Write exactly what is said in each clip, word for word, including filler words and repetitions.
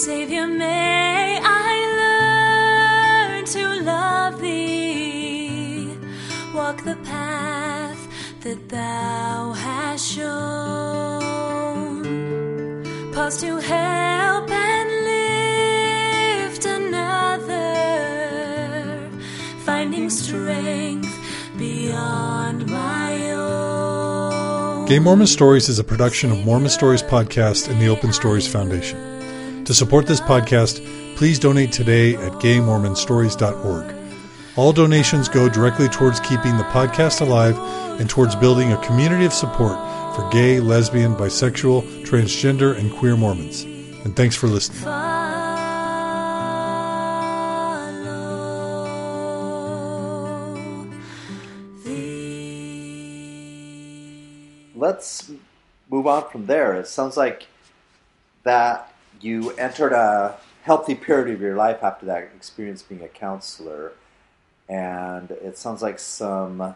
Savior, may I learn to love thee, walk the path that thou hast shown, pause to help and lift another, finding strength beyond my own. Gay Mormon Stories is a production of Mormon Stories Podcast and the Open Stories Foundation. To support this podcast, please donate today at gay mormon stories dot org. All donations go directly towards keeping the podcast alive and towards building a community of support for gay, lesbian, bisexual, transgender, and queer Mormons. And thanks for listening. Let's move on from there. It sounds like that you entered a healthy period of your life after that experience being a counselor, and it sounds like some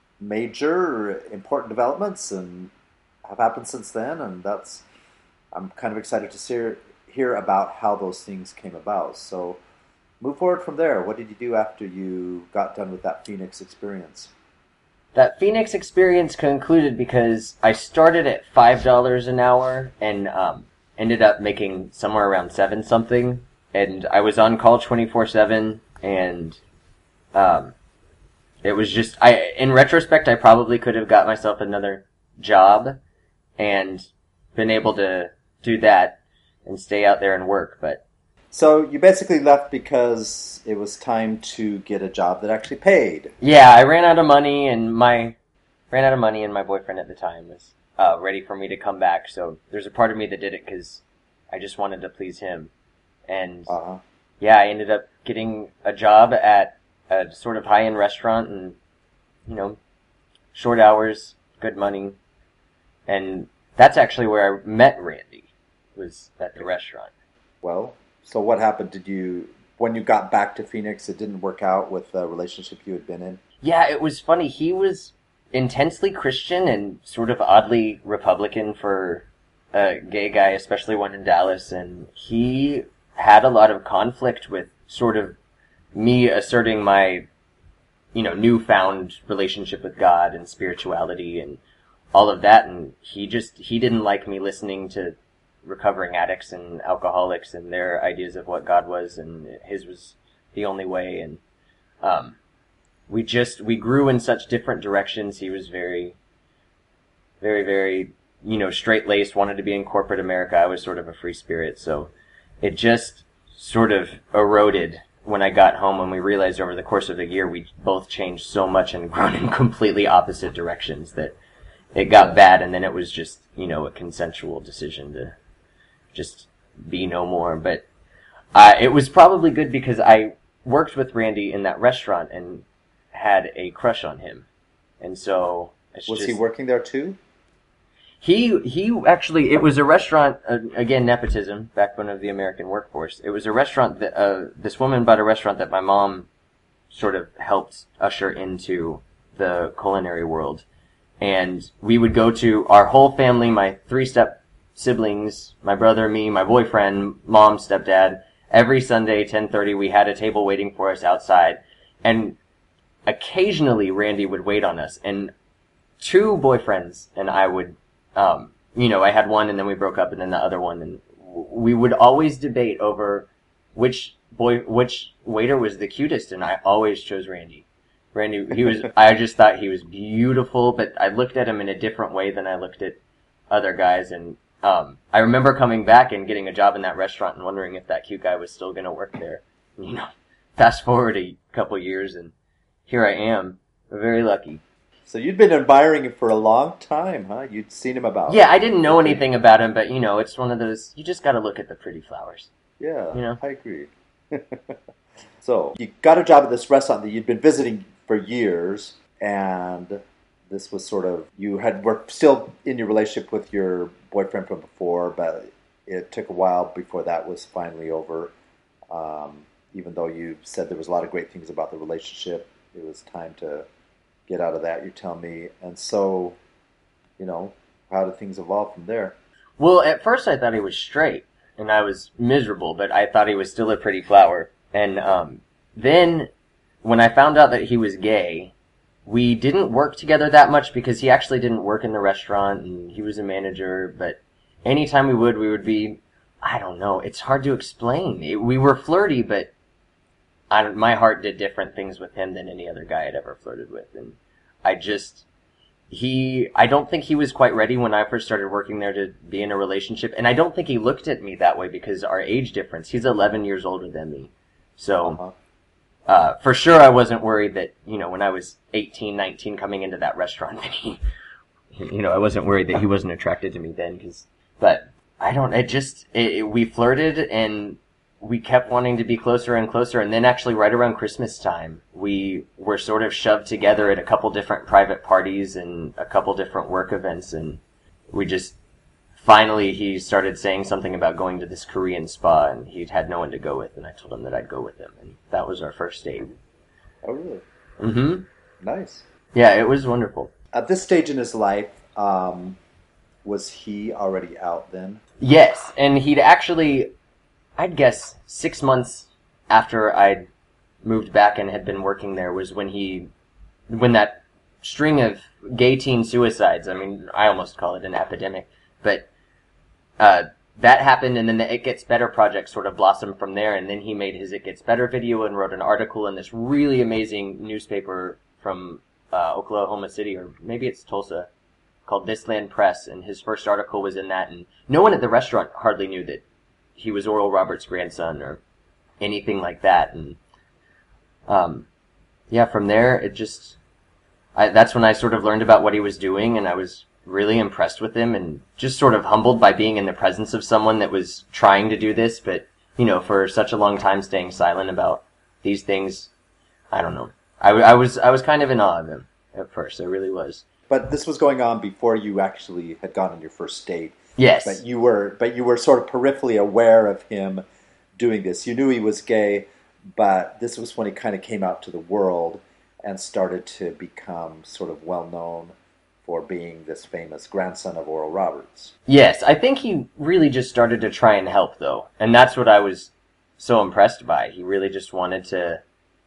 major important developments and have happened since then, and that's I'm kind of excited to hear, hear about how those things came about. So move forward from there. What did you do after you got done with that Phoenix experience? That Phoenix experience concluded because I started at five dollars an hour and um, ended up making somewhere around seven something. And I was on call twenty-four seven, and um, it was just, I. in retrospect, I probably could have got myself another job and been able to do that and stay out there and work, but... So you basically left because it was time to get a job that actually paid. Yeah, I ran out of money, and my ran out of money, and my boyfriend at the time was uh, ready for me to come back. So there's a part of me that did it because I just wanted to please him. And uh-huh. yeah, I ended up getting a job at a sort of high-end restaurant, and you know, short hours, good money, and that's actually where I met Randy. Was at the restaurant. Well. So what happened? Did you, when you got back to Phoenix, it didn't work out with the relationship you had been in? Yeah, it was funny. He was intensely Christian and sort of oddly Republican for a gay guy, especially one in Dallas. And he had a lot of conflict with sort of me asserting my, you know, newfound relationship with God and spirituality and all of that. And he just, he didn't like me listening to recovering addicts and alcoholics and their ideas of what God was, and his was the only way. And um, we just we grew in such different directions. He was very, very, very, you know, straight-laced, wanted to be in corporate America. I was sort of a free spirit, so it just sort of eroded when I got home, and we realized over the course of a year we both changed so much and grown in completely opposite directions that it got bad. And then it was just, you know, a consensual decision to just be no more. But uh, it was probably good because I worked with Randy in that restaurant and had a crush on him. And so... It's was just, he working there too? He he actually, it was a restaurant, uh, again, nepotism, backbone of the American workforce. It was a restaurant that, uh, this woman bought a restaurant that my mom sort of helped usher into the culinary world. And we would go to our whole family, my three-step siblings, my brother, me, my boyfriend, mom, stepdad. Every Sunday, ten thirty, we had a table waiting for us outside. And occasionally, Randy would wait on us. And two boyfriends and I would, um, you know, I had one and then we broke up and then the other one. And we would always debate over which boy, which waiter was the cutest. And I always chose Randy. Randy, he was, I just thought he was beautiful, but I looked at him in a different way than I looked at other guys. And um, I remember coming back and getting a job in that restaurant and wondering if that cute guy was still going to work there. You know, fast forward a couple years and here I am. Very lucky. So you'd been admiring him for a long time, huh? You'd seen him about. Yeah, I didn't know anything about him, but, you know, it's one of those, you just got to look at the pretty flowers. Yeah, you know? I agree. So you got a job at this restaurant that you'd been visiting for years, and this was sort of, you had were still in your relationship with your boyfriend from before, but it took a while before that was finally over. Um, even though you said there was a lot of great things about the relationship, it was time to get out of that, you tell me. And so, you know, how did things evolve from there? Well, at first I thought he was straight. and I was miserable, but I thought he was still a pretty flower. And um, then when I found out that he was gay, we didn't work together that much because he actually didn't work in the restaurant and he was a manager. But anytime we would, we would be, I don't know, it's hard to explain. It, we were flirty, but I don't, my heart did different things with him than any other guy I'd ever flirted with. And I just, he, I don't think he was quite ready when I first started working there to be in a relationship. And I don't think he looked at me that way because our age difference, he's eleven years older than me. So, Uh-huh. uh, for sure I wasn't worried that, you know, when I was eighteen, nineteen coming into that restaurant, that he, you know, I wasn't worried that he wasn't attracted to me then, cause, but I don't, it just, it, it, we flirted and we kept wanting to be closer and closer. And then actually right around Christmas time, we were sort of shoved together at a couple different private parties and a couple different work events. And we just, finally he started saying something about going to this Korean spa and he'd had no one to go with. And I told him that I'd go with him. And that was our first date. Oh, really? Mm-hmm. Nice. Yeah, it was wonderful. At this stage in his life, um, was he already out then? Yes, and he'd actually, I'd guess, six months after I'd moved back and had been working there was when he, when that string of gay teen suicides, I mean, I almost call it an epidemic, but uh, that happened, and then the It Gets Better project sort of blossomed from there, and then he made his It Gets Better video and wrote an article in this really amazing newspaper from uh, Oklahoma City, or maybe it's Tulsa, called This Land Press, and his first article was in that, and no one at the restaurant hardly knew that he was Oral Roberts' grandson or anything like that. And um, yeah, from there, it just, I, that's when I sort of learned about what he was doing, and I was really impressed with him and just sort of humbled by being in the presence of someone that was trying to do this, but, you know, for such a long time staying silent about these things. I don't know. I, I was, I was kind of in awe of him at first. I really was. But this was going on before you actually had gone on your first date. Yes. But you were, but you were sort of peripherally aware of him doing this. You knew he was gay, but this was when he kind of came out to the world and started to become sort of well known for being this famous grandson of Oral Roberts. Yes, I think he really just started to try and help, though. And that's what I was so impressed by. He really just wanted to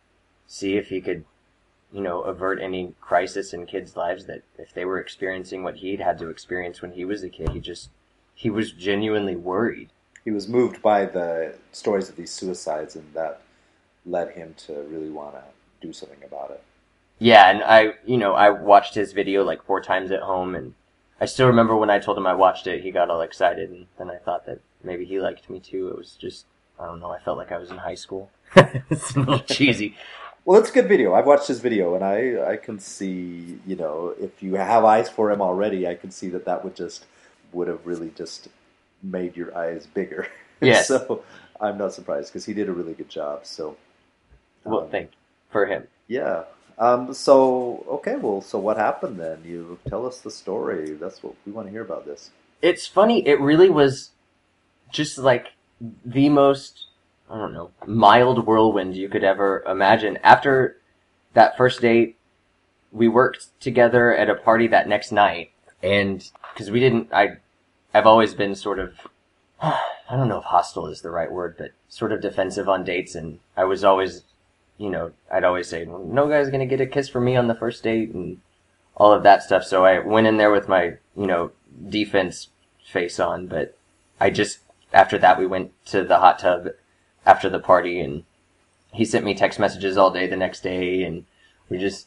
see if he could, you know, avert any crisis in kids' lives, that if they were experiencing what he'd had to experience when he was a kid, he just, he was genuinely worried. He was moved by the stories of these suicides, and that led him to really want to do something about it. Yeah, and I, you know, I watched his video like four times at home, and I still remember when I told him I watched it, he got all excited, and then I thought that maybe he liked me too. It was just, I don't know, I felt like I was in high school. It's a little cheesy. Well, it's a good video. I've watched his video, and I, I can see, you know, if you have eyes for him already, I can see that that would just, would have really just made your eyes bigger. Yes. So I'm not surprised, because he did a really good job, so. Um, Well, thank you for him. Yeah. Um, so, okay, well, so what happened then? You tell us the story. That's what we want to hear about this. It's funny, it really was just like the most, I don't know, mild whirlwind you could ever imagine. After that first date, we worked together at a party that next night, and because we didn't, I, I've always been sort of, I don't know if hostile is the right word, but sort of defensive on dates, and I was always, you know, I'd always say, well, no guy's gonna get a kiss from me on the first date, and all of that stuff, so I went in there with my, you know, defense face on, but I just, after that we went to the hot tub after the party, and he sent me text messages all day the next day, and we just,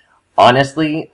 honestly,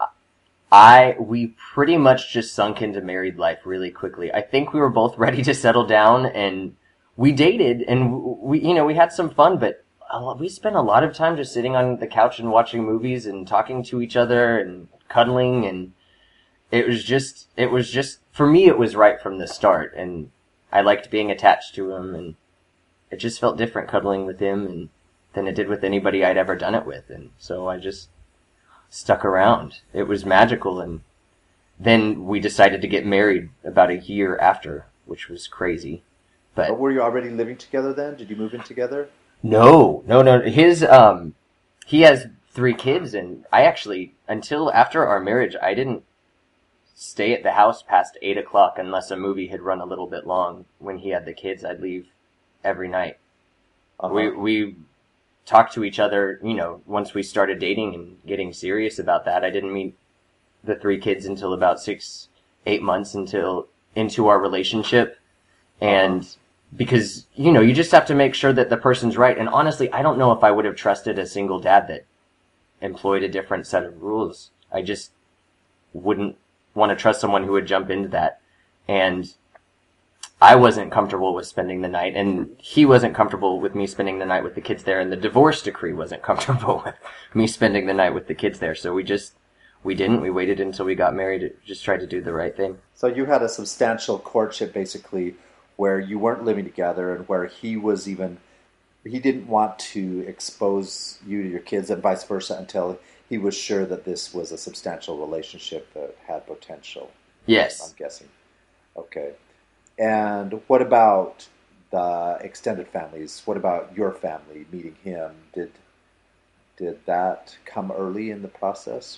I, we pretty much just sunk into married life really quickly. I think we were both ready to settle down, and we dated, and we, you know, we had some fun, but a lot, we spent a lot of time just sitting on the couch and watching movies and talking to each other and cuddling, and it was just, it was just, for me it was right from the start, and I liked being attached to him, and it just felt different cuddling with him and than it did with anybody I'd ever done it with, and so I just stuck around. It was magical, and then we decided to get married about a year after, which was crazy. But, But were you already living together then? Did you move in together? no, no, no. His, um, he has three kids, and I actually, until after our marriage, I didn't stay at the house past eight o'clock unless a movie had run a little bit long. When he had the kids, I'd leave every night. Uh-huh. We we talked to each other, you know, once we started dating and getting serious about that. I didn't meet the three kids until about six, eight months until into our relationship. And uh-huh. because, you know, you just have to make sure that the person's right. And honestly, I don't know if I would have trusted a single dad that employed a different set of rules. I just wouldn't want to trust someone who would jump into that. And I wasn't comfortable with spending the night, and he wasn't comfortable with me spending the night with the kids there, and the divorce decree wasn't comfortable with me spending the night with the kids there. So we just, we didn't. We waited until we got married, just tried to do the right thing. So you had a substantial courtship, basically, where you weren't living together, and where he was even, he didn't want to expose you to your kids, and vice versa, until he was sure that this was a substantial relationship that had potential. Yes. I'm guessing. Okay. And what about the extended families? What about your family meeting him? Did did that come early in the process,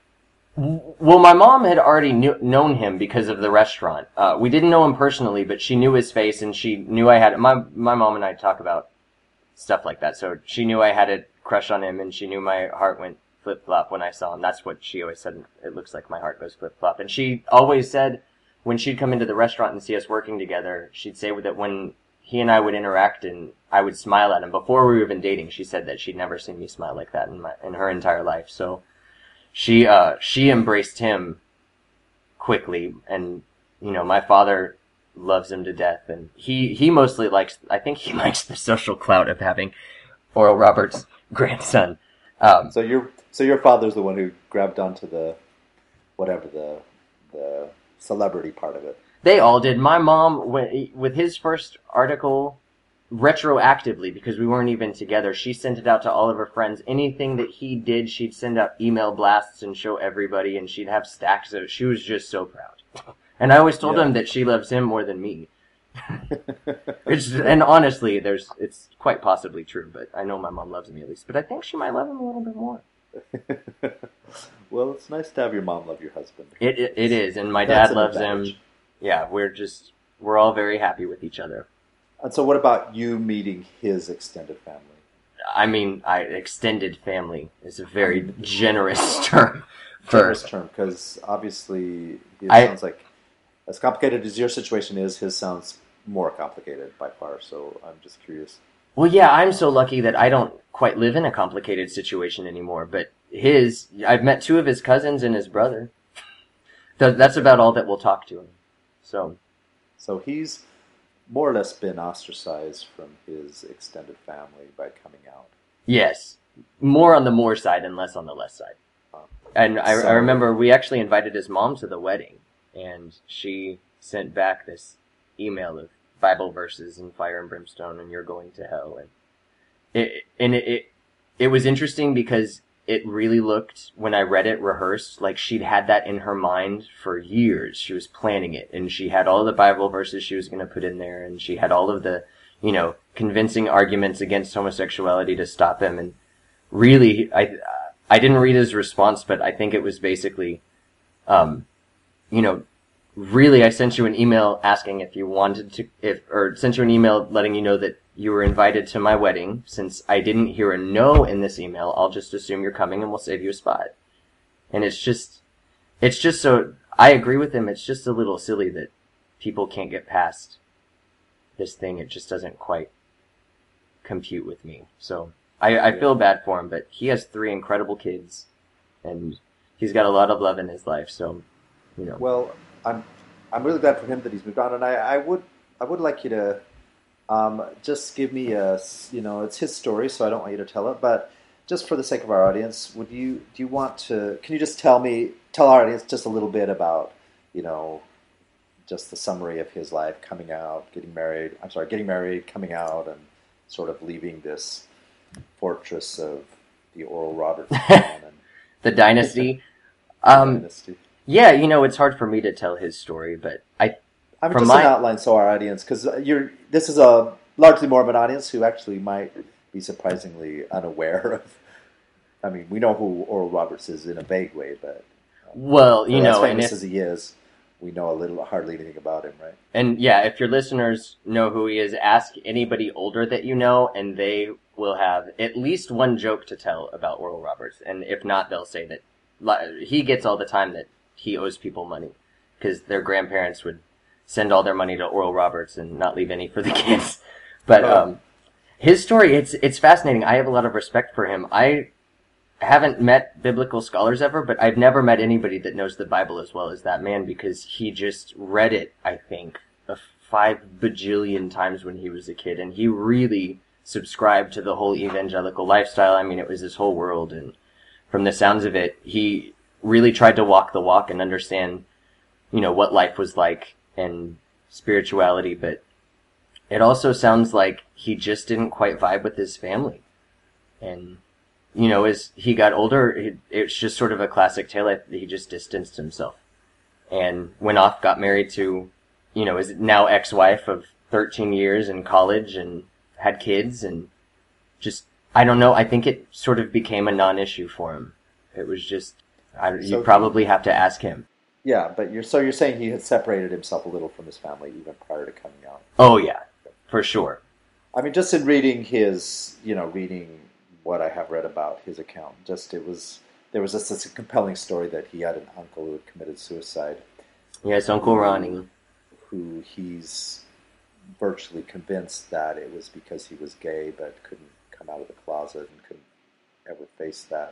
or? Well, my mom had already knew, known him because of the restaurant. Uh, we didn't know him personally, but she knew his face, and she knew I had my my mom and I talk about stuff like that. So she knew I had a crush on him, and she knew my heart went flip flop when I saw him. That's what she always said. It looks like my heart goes flip flop, and she always said, when she'd come into the restaurant and see us working together, she'd say that when he and I would interact and I would smile at him, before we were even dating, she said that she'd never seen me smile like that in my, in her entire life. So she, uh, she embraced him quickly. And, you know, my father loves him to death, and he, he mostly likes, I think he likes the social clout of having Oral Roberts' grandson. Um, so your, so your father's the one who grabbed onto the, whatever the, the, celebrity part of it. They all did. My mom, with his first article, retroactively, because we weren't even together, she sent it out to all of her friends. Anything that he did, she'd send out email blasts and show everybody, and she'd have stacks of it. She was just so proud. And I always told yeah. him that she loves him more than me. it's, and honestly, there's it's quite possibly true, but I know my mom loves me at least. But I think she might love him a little bit more. Well, it's nice to have your mom love your husband. It it, it is, and my That's dad loves advantage. him. Yeah, we're just we're all very happy with each other. And so, what about you meeting his extended family? I mean, I extended family is a very I mean, generous term. For, generous term, because obviously it I, sounds like as complicated as your situation is, his sounds more complicated by far. So I'm just curious. Well, yeah, I'm so lucky that I don't quite live in a complicated situation anymore, but his, I've met two of his cousins and his brother. That's about all that will talk to him. So, so he's more or less been ostracized from his extended family by coming out. Yes. More on the more side and less on the less side. Um, and I, so, I remember we actually invited his mom to the wedding, and she sent back this email of Bible verses and fire and brimstone and you're going to hell. And it, and it, it, it was interesting because it really looked, when I read it rehearsed, like she'd had that in her mind for years. She was planning it, and she had all the Bible verses she was going to put in there, and she had all of the, you know, convincing arguments against homosexuality to stop him. And really, I, I didn't read his response, but I think it was basically, um, you know, really, I sent you an email asking if you wanted to, if, or sent you an email letting you know that you were invited to my wedding. Since I didn't hear a no in this email, I'll just assume you're coming and we'll save you a spot. And it's just, it's just so, I agree with him. It's just a little silly that people can't get past this thing. It just doesn't quite compute with me. So I, I feel bad for him, but he has three incredible kids and he's got a lot of love in his life. So, you know. Well, I'm I'm really glad for him that he's moved on, and I, I would I would like you to um, just give me a, you know, it's his story, so I don't want you to tell it, but just for the sake of our audience, would you do you want to? Can you just tell me tell our audience just a little bit about, you know, just the summary of his life, coming out, getting married. I'm sorry, getting married, coming out, and sort of leaving this fortress of the Oral Roberts clan and the dynasty. the um, dynasty. Yeah, you know, it's hard for me to tell his story, but I. I mean, from just my... an outline so our audience, because you're this is a largely Mormon audience who actually might be surprisingly unaware of. I mean, we know who Oral Roberts is in a vague way, but Well, you But know, as and famous if, as he is, we know a little hardly anything about him, right? and yeah, if your listeners know who he is, ask anybody older that you know, and they will have at least one joke to tell about Oral Roberts. And if not, they'll say that li- he gets all the time that he owes people money because their grandparents would send all their money to Oral Roberts and not leave any for the kids. But um, his story, it's it's fascinating. I have a lot of respect for him. I haven't met biblical scholars ever, but I've never met anybody that knows the Bible as well as that man because he just read it, I think, a five bajillion times when he was a kid, and he really subscribed to the whole evangelical lifestyle. I mean, it was his whole world, and from the sounds of it, he really tried to walk the walk and understand, you know, what life was like and spirituality, but it also sounds like he just didn't quite vibe with his family. And, you know, as he got older, it, it's just sort of a classic tale. He just distanced himself and went off, got married to, you know, his now ex-wife of thirteen years in college and had kids and just, I don't know, I think it sort of became a non-issue for him. It was just, I, you So probably have to ask him. Yeah, but you're so you're saying he had separated himself a little from his family even prior to coming out. Oh, yeah, for sure. I mean, just in reading his, you know, reading what I have read about his account, just it was there was just a compelling story that he had an uncle who had committed suicide. Yes, Uncle Ronnie. Who he's virtually convinced that it was because he was gay, but couldn't come out of the closet and couldn't ever face that,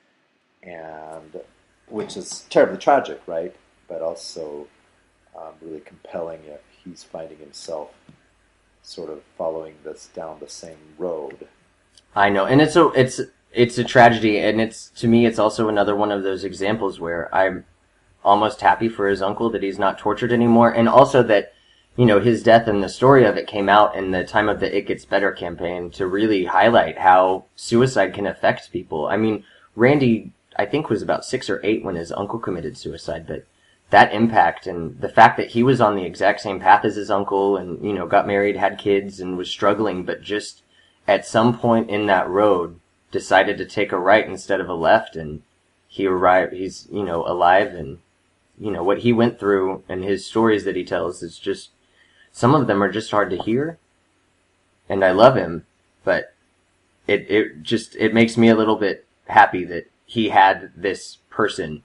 and which is terribly tragic, right? But also um, really compelling if he's finding himself sort of following this down the same road. I know, and it's a it's it's a tragedy, and it's to me it's also another one of those examples where I'm almost happy for his uncle that he's not tortured anymore, and also that, you know, his death and the story of it came out in the time of the It Gets Better campaign to really highlight how suicide can affect people. I mean, Randy, I think, was about six or eight when his uncle committed suicide, but that impact and the fact that he was on the exact same path as his uncle and, you know, got married, had kids, and was struggling, but just at some point in that road decided to take a right instead of a left, and he arrived, he's, you know, alive, and, you know, what he went through and his stories that he tells is just, some of them are just hard to hear, and I love him, but it, it just, it makes me a little bit happy that he had this person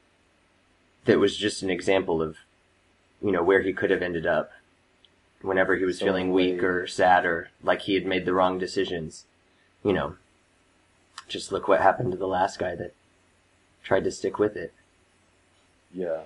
that was just an example of, you know, where he could have ended up whenever he was So feeling we- weak or sad or like he had made the wrong decisions. You know, just look what happened to the last guy that tried to stick with it. Yeah.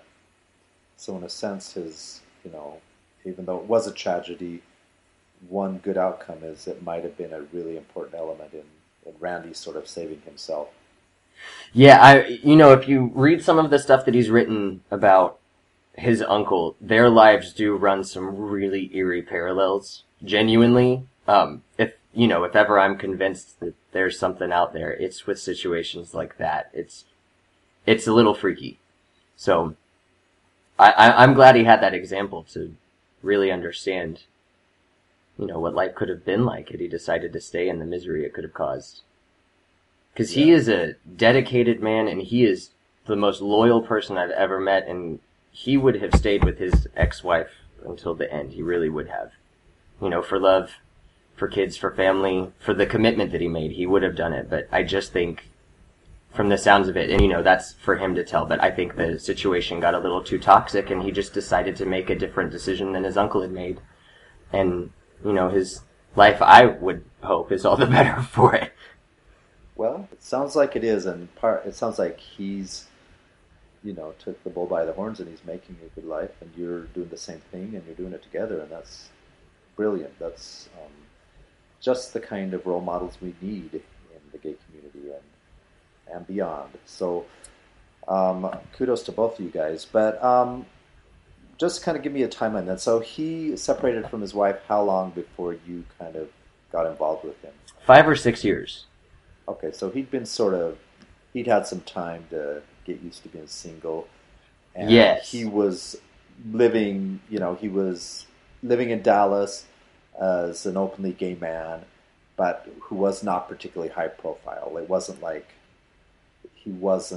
So in a sense, his, you know, even though it was a tragedy, one good outcome is it might have been a really important element in, in Randy sort of saving himself. Yeah, I, you know, if you read some of the stuff that he's written about his uncle, their lives do run some really eerie parallels, genuinely. Um, if, you know, if ever I'm convinced that there's something out there, it's with situations like that. It's, it's a little freaky. So, I, I, I'm glad he had that example to really understand, you know, what life could have been like had he decided to stay in the misery it could have caused. Because he Yeah. is a dedicated man, and he is the most loyal person I've ever met, and he would have stayed with his ex-wife until the end. He really would have. You know, for love, for kids, for family, for the commitment that he made, he would have done it. But I just think, from the sounds of it, and you know, that's for him to tell, but I think the situation got a little too toxic, and he just decided to make a different decision than his uncle had made. And, you know, his life, I would hope, is all the better for it. Well, it sounds like it is, and part it sounds like he's, you know, took the bull by the horns and he's making a good life, and you're doing the same thing, and you're doing it together, and that's brilliant. That's um, just the kind of role models we need in the gay community and and beyond. So, um, kudos to both of you guys. But um, just kind of give me a timeline then. So he separated from his wife how long before you kind of got involved with him? Five or six years. Okay, so he'd been sort of, he'd had some time to get used to being single. And Yes. he was living, you know, he was living in Dallas as an openly gay man, but who was not particularly high profile. It wasn't like, he wasn't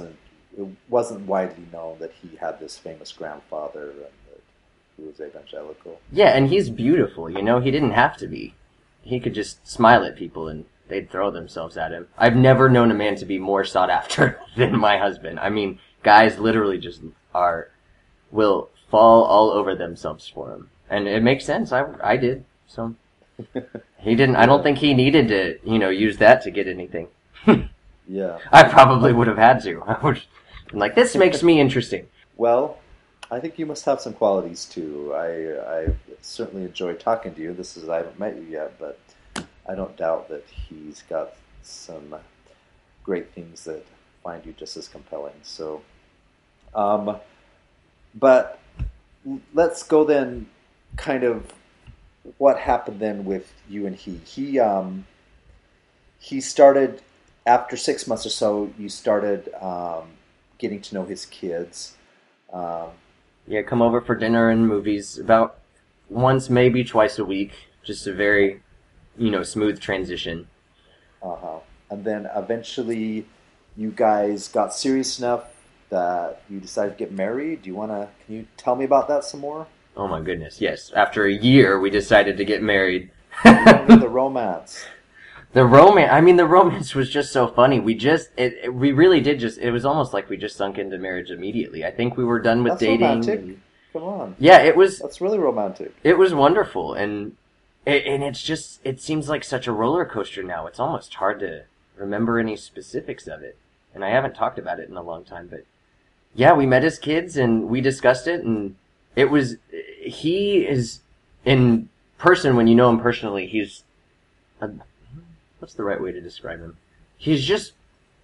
it wasn't widely known that he had this famous grandfather and that he was evangelical. Yeah, and he's beautiful, you know? He didn't have to be. He could just smile at people and they'd throw themselves at him. I've never known a man to be more sought after than my husband. I mean, guys literally just are, will fall all over themselves for him. And it makes sense. I, I did, so. He didn't, I don't think he needed to, you know, use that to get anything. Yeah. I probably would have had to. I would, like, this makes me interesting. Well, I think you must have some qualities too. I I certainly enjoy talking to you. This is I haven't met you yet, but I don't doubt that he's got some great things that find you just as compelling. So, um, but let's go then. Kind of what happened then with you and he? He um he started after six months or so. You started um, getting to know his kids. Um, Yeah, come over for dinner and movies about once, maybe twice a week. Just a very, you know, smooth transition. uh-huh. And then eventually you guys got serious enough that you decided to get married. Do you want to, can you tell me about that some more? Oh my goodness, yes. After a year, we decided to get married. The romance. The romance, I mean, the romance was just so funny. We just, it, it, we really did just, it was almost like we just sunk into marriage immediately. I think we were done with That's dating. romantic. and- Come on. yeah, it was, That's really romantic. it was wonderful. And, it, and it's just, it seems like such a roller coaster now. It's almost hard to remember any specifics of it. And I haven't talked about it in a long time, but yeah, we met as kids and we discussed it, and it was, he is, in person, when you know him personally, he's, a, what's the right way to describe him? He's just,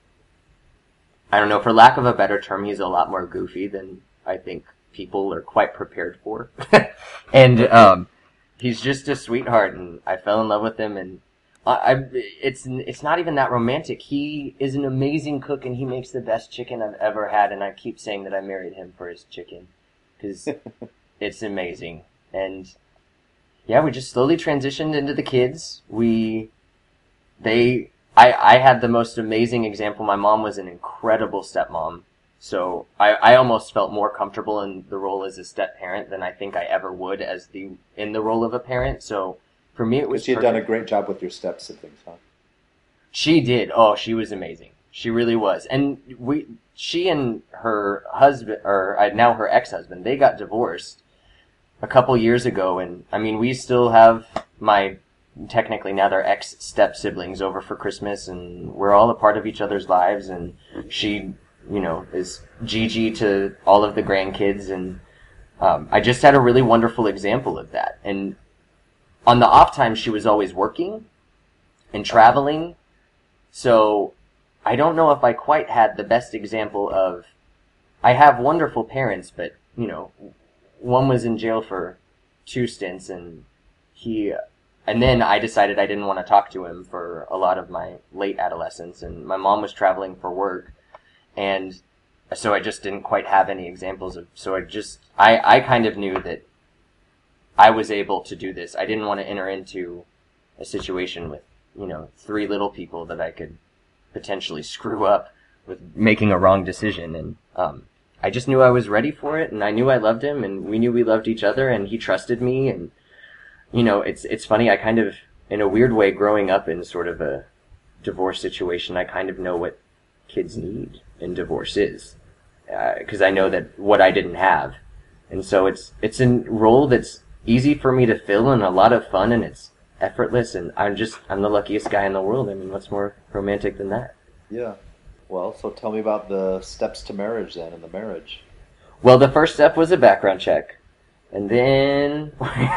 I don't know, for lack of a better term, he's a lot more goofy than I think people are quite prepared for. And, um, he's just a sweetheart, and I fell in love with him, and I, I, it's, it's not even that romantic. He is an amazing cook, and he makes the best chicken I've ever had, and I keep saying that I married him for his chicken, because it's amazing. And, yeah, we just slowly transitioned into the kids. We, they, I, I had the most amazing example. My mom was an incredible stepmom. So I, I almost felt more comfortable in the role as a step parent than I think I ever would as the, in the role of a parent. So for me, it was She had perfect. done a great job with your step siblings, huh? She did. Oh, she was amazing. She really was. And we, she and her husband, or uh, now her ex-husband, they got divorced a couple years ago. And I mean, we still have my, technically now they're ex-step siblings over for Christmas, and we're all a part of each other's lives. And she, you know, is Gigi to all of the grandkids. And um, I just had a really wonderful example of that. And on the off time, she was always working and traveling. So I don't know if I quite had the best example of, I have wonderful parents, but, you know, one was in jail for two stints, and he, and then I decided I didn't want to talk to him for a lot of my late adolescence, and my mom was traveling for work, and so I just didn't quite have any examples of, so I just, I, I kind of knew that I was able to do this. I didn't want to enter into a situation with, you know, three little people that I could potentially screw up with making a wrong decision. And um, I just knew I was ready for it, and I knew I loved him, and we knew we loved each other, and he trusted me. And, you know, it's it's funny, I kind of, in a weird way, growing up in sort of a divorce situation, I kind of know what kids need in divorce is. Because uh, I know that what I didn't have. And so it's it's a role that's easy for me to fill and a lot of fun, and it's effortless, and I'm just, I'm the luckiest guy in the world. I mean, what's more romantic than that? Yeah. Well, so tell me about the steps to marriage then, and the marriage. Well, the first step was a background check. And then,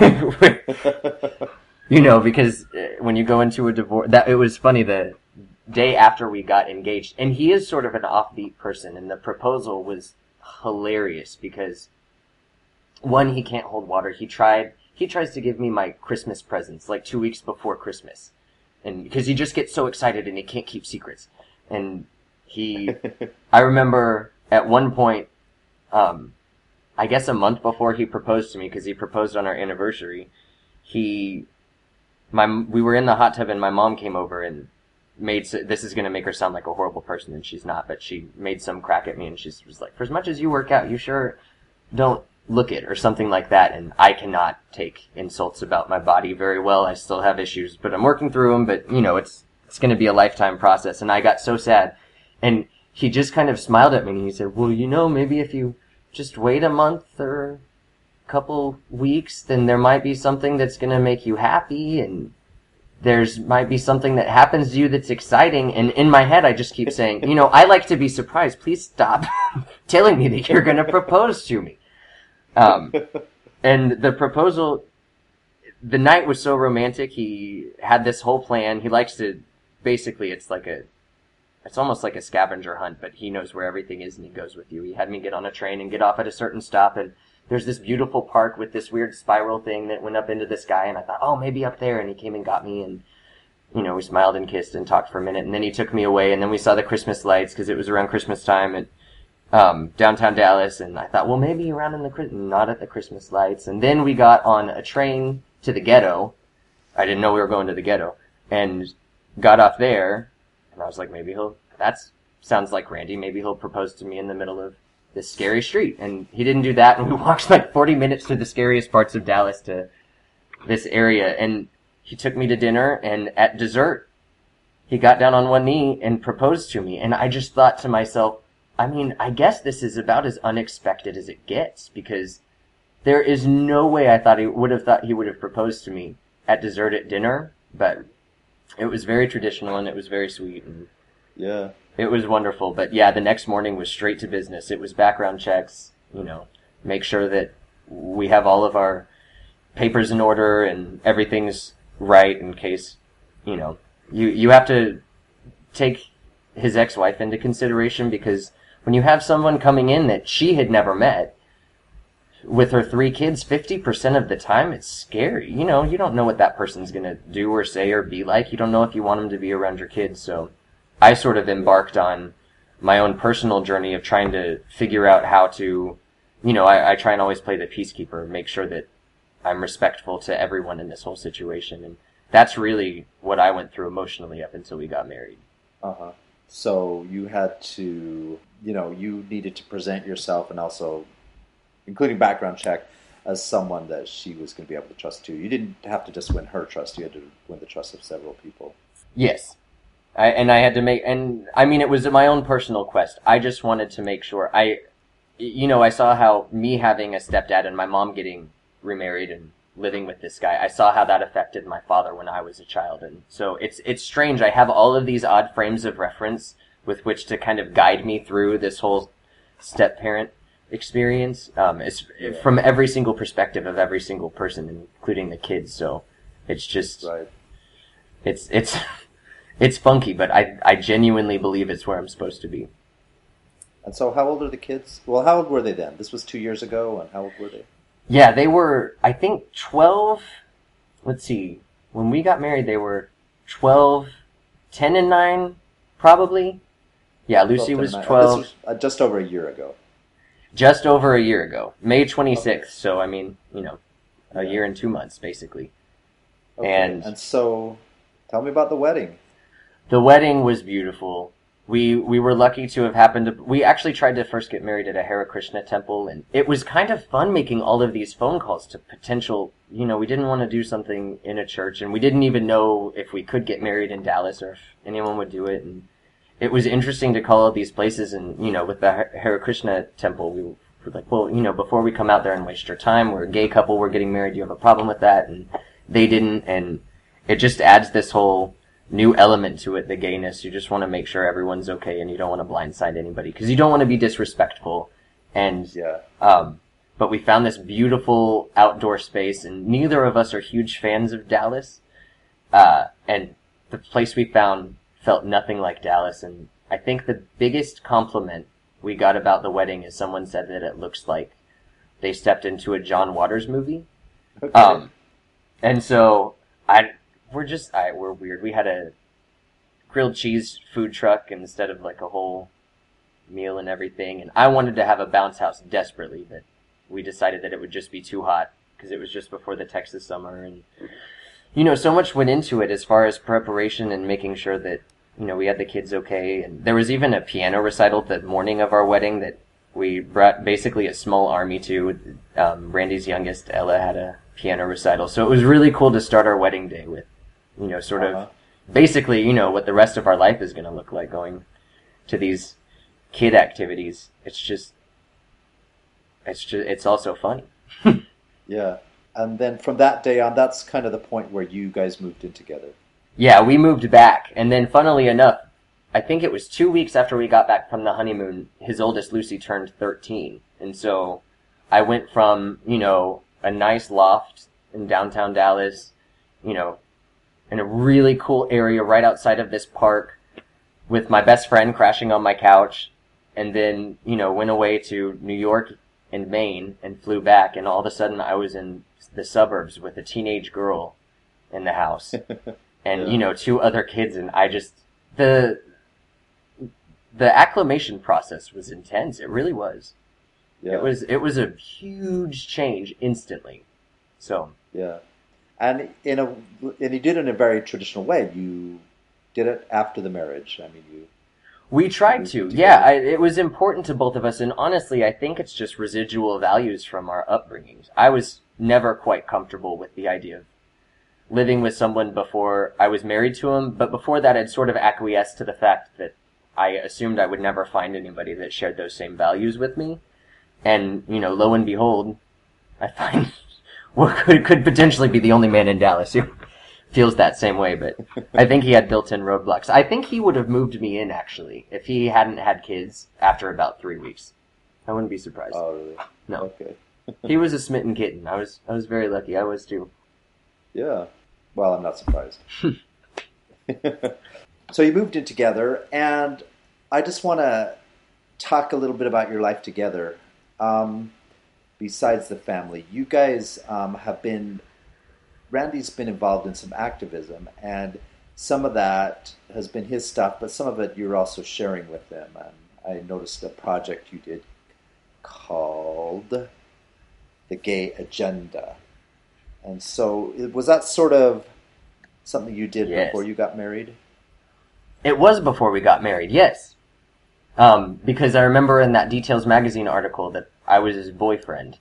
you know, because when you go into a divorce, that it was funny, the day after we got engaged, and he is sort of an offbeat person, and the proposal was hilarious because, one, he can't hold water. He tried, he tries to give me my Christmas presents like two weeks before Christmas. And because he just gets so excited and he can't keep secrets. And he, I remember at one point, um, I guess a month before he proposed to me, because he proposed on our anniversary, he, my, we were in the hot tub and my mom came over, and made, this is going to make her sound like a horrible person, and she's not, but she made some crack at me, and she was like, for as much as you work out, you sure don't look it, or something like that, and I cannot take insults about my body very well. I still have issues, but I'm working through them, but, you know, it's, it's going to be a lifetime process, and I got so sad, and he just kind of smiled at me, and he said, well, you know, maybe if you just wait a month or a couple weeks, then there might be something that's going to make you happy, and there's might be something that happens to you that's exciting. And in my head, I just keep saying, you know, I like to be surprised. Please stop telling me that you're going to propose to me. Um, and the proposal, the night was so romantic. He had this whole plan. He likes to, basically, it's like a, it's almost like a scavenger hunt, but he knows where everything is and he goes with you. He had me get on a train and get off at a certain stop, and there's this beautiful park with this weird spiral thing that went up into the sky, and I thought, oh, maybe up there, and he came and got me, and, you know, we smiled and kissed and talked for a minute, and then he took me away, and then we saw the Christmas lights, because it was around Christmas time at um, downtown Dallas, and I thought, well, maybe around in the, not at the Christmas lights, and then we got on a train to the ghetto. I didn't know we were going to the ghetto, and got off there, and I was like, maybe he'll, that's, sounds like Randy, maybe he'll propose to me in the middle of this scary street. And he didn't do that, and we walked like forty minutes through the scariest parts of Dallas to this area, and he took me to dinner, and at dessert, he got down on one knee and proposed to me, and I just thought to myself, I mean, I guess this is about as unexpected as it gets, because there is no way I thought he would have thought he would have proposed to me at dessert at dinner, but it was very traditional, and it was very sweet, and yeah. It was wonderful, but yeah, the next morning was straight to business. It was background checks, you know, make sure that we have all of our papers in order and everything's right in case, you know, you, you have to take his ex-wife into consideration, because when you have someone coming in that she had never met with her three kids, fifty percent of the time it's scary. You know, you don't know what that person's going to do or say or be like. You don't know if you want them to be around your kids, so I sort of embarked on my own personal journey of trying to figure out how to, you know, I, I try and always play the peacekeeper, make sure that I'm respectful to everyone in this whole situation. And that's really what I went through emotionally up until we got married. Uh-huh. So you had to, you know, you needed to present yourself, and also, including background check, as someone that she was going to be able to trust too. You didn't have to just win her trust, you had to win the trust of several people. Yes. I, and I had to make, and I mean, it was my own personal quest. I just wanted to make sure. I, you know, I saw how me having a stepdad and my mom getting remarried and living with this guy, I saw how that affected my father when I was a child. And so it's, it's strange. I have all of these odd frames of reference with which to kind of guide me through this whole step-parent experience. Um, it's from every single perspective of every single person, including the kids. So it's just, right. it's, it's, It's funky, but I I genuinely believe it's where I'm supposed to be. And so how old are the kids? Well, how old were they then? This was two years ago, and how old were they? Yeah, they were, I think, twelve. Let's see. When we got married, they were twelve, ten and nine, probably. Yeah, Lucy was twelve. This was uh, just over a year ago. Just over a year ago. May twenty-sixth, okay. So, I mean, you know, a yeah. year and two months, basically. Okay. And, and so, tell me about the wedding. The wedding was beautiful. We we were lucky to have happened to... We actually tried to first get married at a Hare Krishna temple, and it was kind of fun making all of these phone calls to potential... You know, we didn't want to do something in a church, and we didn't even know if we could get married in Dallas or if anyone would do it. And it was interesting to call all these places, and, you know, with the Hare Krishna temple, we were like, well, you know, before we come out there and waste your time, we're a gay couple, we're getting married, do you have a problem with that? And they didn't, and it just adds this whole new element to it, the gayness. You just want to make sure everyone's okay, and you don't want to blindside anybody because you don't want to be disrespectful. And yeah, um, but we found this beautiful outdoor space, and neither of us are huge fans of Dallas. Uh, and the place we found felt nothing like Dallas. And I think the biggest compliment we got about the wedding is someone said that it looks like they stepped into a John Waters movie. Okay. Um, and so I. We're just, I, we're weird. We had a grilled cheese food truck instead of like a whole meal and everything. And I wanted to have a bounce house desperately, but we decided that it would just be too hot because it was just before the Texas summer. And, you know, so much went into it as far as preparation and making sure that you know, we had the kids okay. And there was even a piano recital the morning of our wedding that we brought basically a small army to. Um, Randy's youngest, Ella, had a piano recital. So it was really cool to start our wedding day with, you know, sort Uh-huh. of basically, you know, what the rest of our life is going to look like going to these kid activities. It's just, it's just, it's also funny. Yeah. And then from that day on, that's kind of the point where you guys moved in together. Yeah, we moved back. And then funnily enough, I think it was two weeks after we got back from the honeymoon, his oldest Lucy turned thirteen. And so I went from, you know, a nice loft in downtown Dallas, you know, in a really cool area right outside of this park with my best friend crashing on my couch, and then, you know, went away to New York and Maine and flew back, and all of a sudden I was in the suburbs with a teenage girl in the house and, Yeah. you know, two other kids, and I just, the, the acclimation process was intense. It really was. Yeah. It was, it was a huge change instantly. So, Yeah. And in a and you did it in a very traditional way. You did it after the marriage. I mean, you we tried moved to. together. Yeah, I, it was important to both of us, and honestly, I think it's just residual values from our upbringings. I was never quite comfortable with the idea of living with someone before I was married to him, but before that, I'd sort of acquiesced to the fact that I assumed I would never find anybody that shared those same values with me. And, you know, lo and behold, I find what could, could potentially be the only man in Dallas who feels that same way, but I think he had built-in roadblocks. I think he would have moved me in, actually, if he hadn't had kids after about three weeks. I wouldn't be surprised. Oh, really? No. Okay. He was a smitten kitten. I was I was very lucky. I was too. Yeah. Well, I'm not surprised. So you moved in together, and I just want to talk a little bit about your life together. Um, besides the family, you guys um, have been, Randy's been involved in some activism, and some of that has been his stuff, but some of it you're also sharing with him. And I noticed a project you did called The Gay Agenda. And so was that sort of something you did Yes. before you got married? It was before we got married, yes. Um, because I remember in that Details magazine article that I was his boyfriend.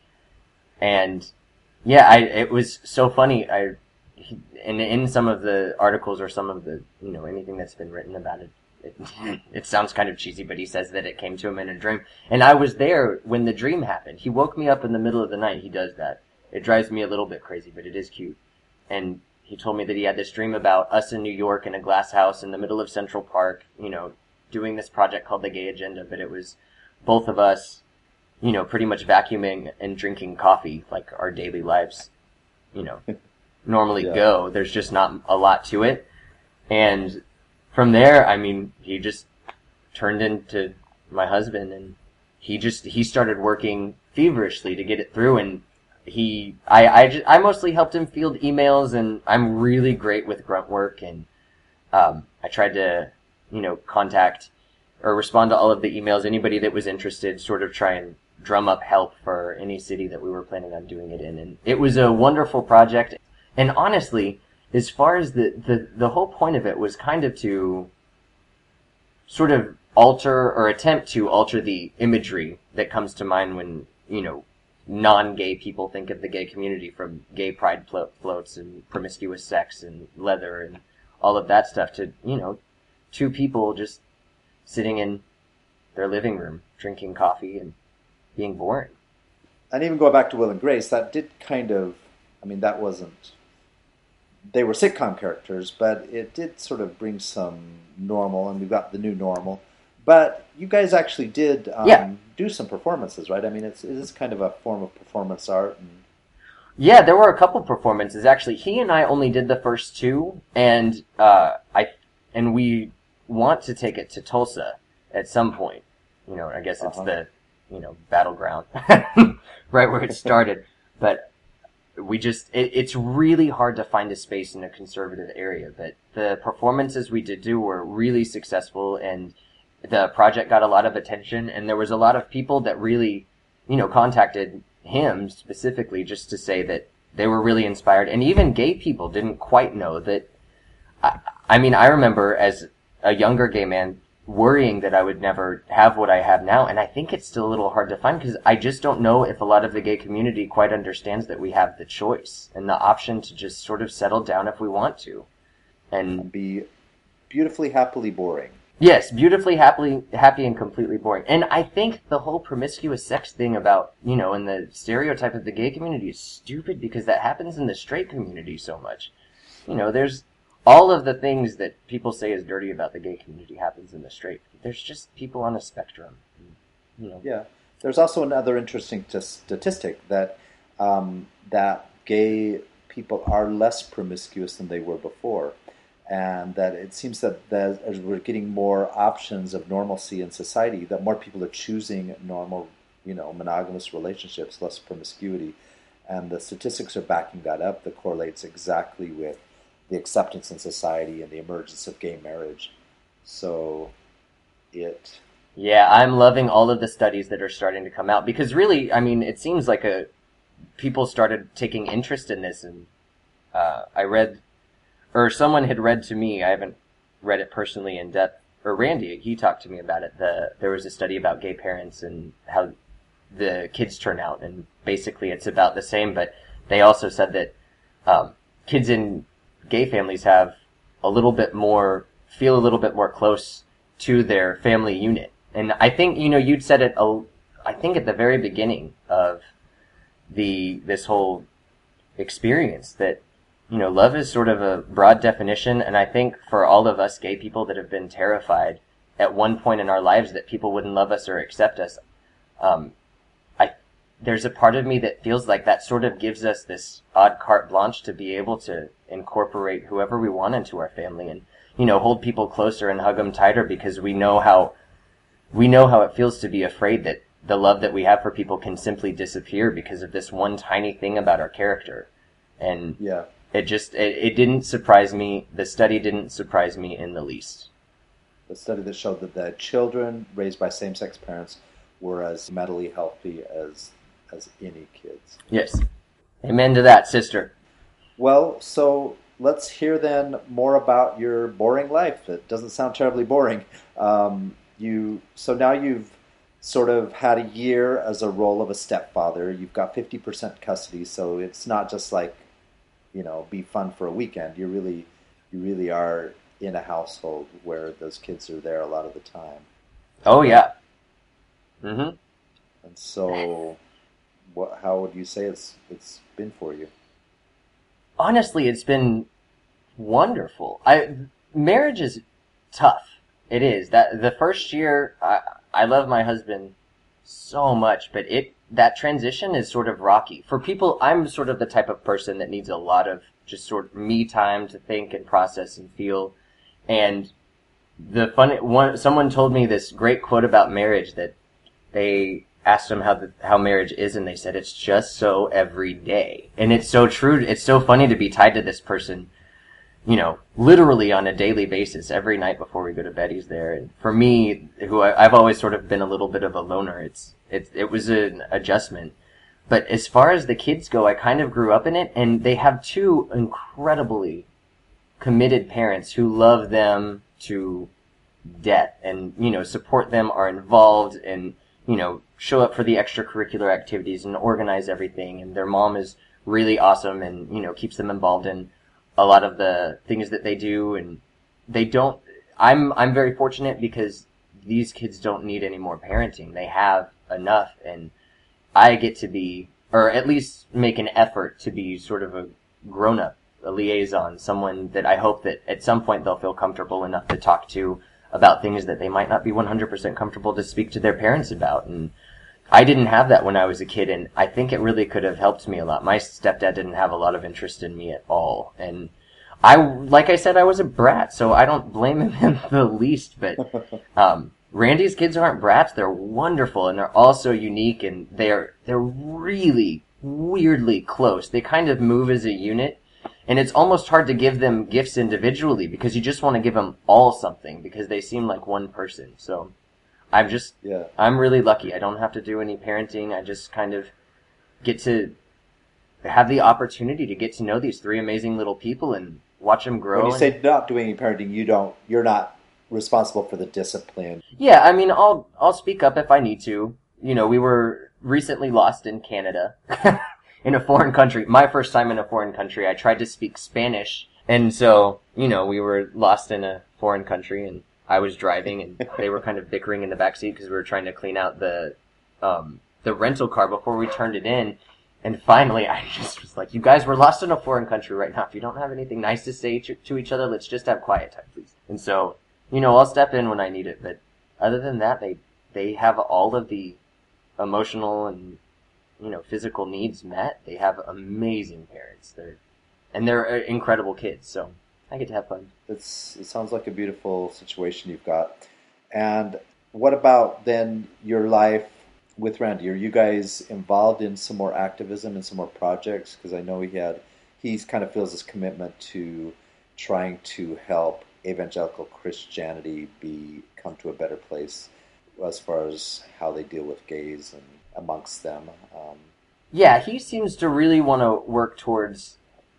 And yeah, I, it was so funny. I, he, in, in some of the articles or some of the, you know, anything that's been written about it, it, it sounds kind of cheesy, but he says that it came to him in a dream. And I was there when the dream happened. He woke me up in the middle of the night. He does that. It drives me a little bit crazy, but it is cute. And he told me that he had this dream about us in New York in a glass house in the middle of Central Park, you know, doing this project called The Gay Agenda, but it was both of us, you know, pretty much vacuuming and drinking coffee like our daily lives, you know, normally Yeah. go. There's just not a lot to it. And from there, I mean, he just turned into my husband, and he just, he started working feverishly to get it through, and he, I, I, just, I mostly helped him field emails, and I'm really great with grunt work, and um, I tried to, you know, contact or respond to all of the emails, anybody that was interested, sort of try and drum up help for any city that we were planning on doing it in. And it was a wonderful project. And honestly, as far as the, the, the whole point of it was kind of to sort of alter or attempt to alter the imagery that comes to mind when, you know, non-gay people think of the gay community, from gay pride flo- floats and promiscuous sex and leather and all of that stuff, to, you know, two people just sitting in their living room drinking coffee and being boring. And even going back to Will and Grace, that did kind of, I mean, that wasn't, they were sitcom characters, but it did sort of bring some normal, and we've got the new normal. But you guys actually did um, Yeah. do some performances, right? I mean, it's, it is kind of a form of performance art. And Yeah, there were a couple performances actually. He and I only did the first two, and uh, I and we want to take it to Tulsa at some point. You know, I guess it's Uh-huh. the, you know, battleground, right where it started. But we just, it, it's really hard to find a space in a conservative area. But the performances we did do were really successful, and the project got a lot of attention, and there was a lot of people that really, you know, contacted him specifically just to say that they were really inspired. And even gay people didn't quite know that. I, I mean, I remember as a younger gay man worrying that I would never have what I have now. And I think it's still a little hard to find because I just don't know if a lot of the gay community quite understands that we have the choice and the option to just sort of settle down if we want to. And be beautifully, happily boring. Yes, beautifully, happily, happy and completely boring. And I think the whole promiscuous sex thing about, you know, and the stereotype of the gay community is stupid because that happens in the straight community so much. You know, there's all of the things that people say is dirty about the gay community happens in the straight. There's just people on a spectrum. You know. Yeah. There's also another interesting t- statistic that um, that gay people are less promiscuous than they were before. And that it seems that, that as we're getting more options of normalcy in society, that more people are choosing normal, you know, monogamous relationships, less promiscuity. And the statistics are backing that up. That correlates exactly with the acceptance in society and the emergence of gay marriage. So it... Yeah, I'm loving all of the studies that are starting to come out. Because really, I mean, it seems like a people started taking interest in this. And uh, I read... Or someone had read to me, I haven't read it personally in depth, or Randy, he talked to me about it. The, there was a study about gay parents and how the kids turn out, and basically it's about the same, but they also said that um, kids in gay families have a little bit more, feel a little bit more close to their family unit. And I think, you know, you'd said it, a, I think at the very beginning of the this whole experience that, you know, love is sort of a broad definition, and I think for all of us gay people that have been terrified at one point in our lives that people wouldn't love us or accept us, um, I there's a part of me that feels like that sort of gives us this odd carte blanche to be able to incorporate whoever we want into our family and, you know, hold people closer and hug them tighter because we know how we know how it feels to be afraid that the love that we have for people can simply disappear because of this one tiny thing about our character. And yeah. It just, it, it didn't surprise me. The study didn't surprise me in the least. The study that showed that the children raised by same-sex parents were as mentally healthy as as any kids. Yes. Amen to that, sister. Well, so let's hear then more about your boring life. It doesn't sound terribly boring. Um, you so now you've sort of had a year as a role of a stepfather. You've got fifty percent custody, so it's not just like, you know, be fun for a weekend. You really, you really are in a household where those kids are there a lot of the time. Oh yeah. Mm-hmm. And so, what? How would you say it's it's been for you? Honestly, it's been wonderful. I marriage is tough. It is. That the first year, I I love my husband so much, but it. That transition is sort of rocky. For people, I'm sort of the type of person that needs a lot of just sort of me time to think and process and feel. And the fun one, someone told me this great quote about marriage that they asked them how the, how marriage is, and they said it's just so every day. And it's so true. It's so funny to be tied to this person, you know, literally on a daily basis. Every night before we go to bed, he's there. And for me, who I, I've always sort of been a little bit of a loner, it's It it was an adjustment. But as far as the kids go, I kind of grew up in it, and they have two incredibly committed parents who love them to death and, you know, support them, are involved, and, you know, show up for the extracurricular activities and organize everything. And their mom is really awesome and, you know, keeps them involved in a lot of the things that they do. And they don't, I'm, I'm very fortunate because these kids don't need any more parenting. They have enough, and I get to be, or at least make an effort to be sort of a grown-up, a liaison, someone that I hope that at some point they'll feel comfortable enough to talk to about things that they might not be one hundred percent comfortable to speak to their parents about. And I didn't have that when I was a kid, and I think it really could have helped me a lot. My stepdad didn't have a lot of interest in me at all, and I, like I said, I was a brat, so I don't blame him in the least, but um Randy's kids aren't brats. They're wonderful, and they're all so unique, and they're they're really weirdly close. They kind of move as a unit, and it's almost hard to give them gifts individually because you just want to give them all something because they seem like one person. So I'm just, yeah. I'm really lucky. I don't have to do any parenting. I just kind of get to have the opportunity to get to know these three amazing little people and watch them grow. When you and, say not doing any parenting, you don't, you're not responsible for the discipline. Yeah, I mean, I'll I'll speak up if I need to. You know, we were recently lost in Canada, in a foreign country. My first time in a foreign country. I tried to speak Spanish, and so, you know, we were lost in a foreign country, and I was driving, and they were kind of bickering in the backseat because we were trying to clean out the um the rental car before we turned it in. And finally, I just was like, you guys, we're lost in a foreign country right now. If you don't have anything nice to say to, to each other, let's just have quiet time, please. And so, you know, I'll step in when I need it. But other than that, they they have all of the emotional and, you know, physical needs met. They have amazing parents. They're and they're uh, incredible kids. So I get to have fun. It's, it sounds like a beautiful situation you've got. And what about then your life with Randy? Are you guys involved in some more activism and some more projects? Because I know he had, he kind of feels this commitment to trying to help evangelical Christianity be come to a better place as far as how they deal with gays and amongst them. Um, yeah, he seems to really want to work towards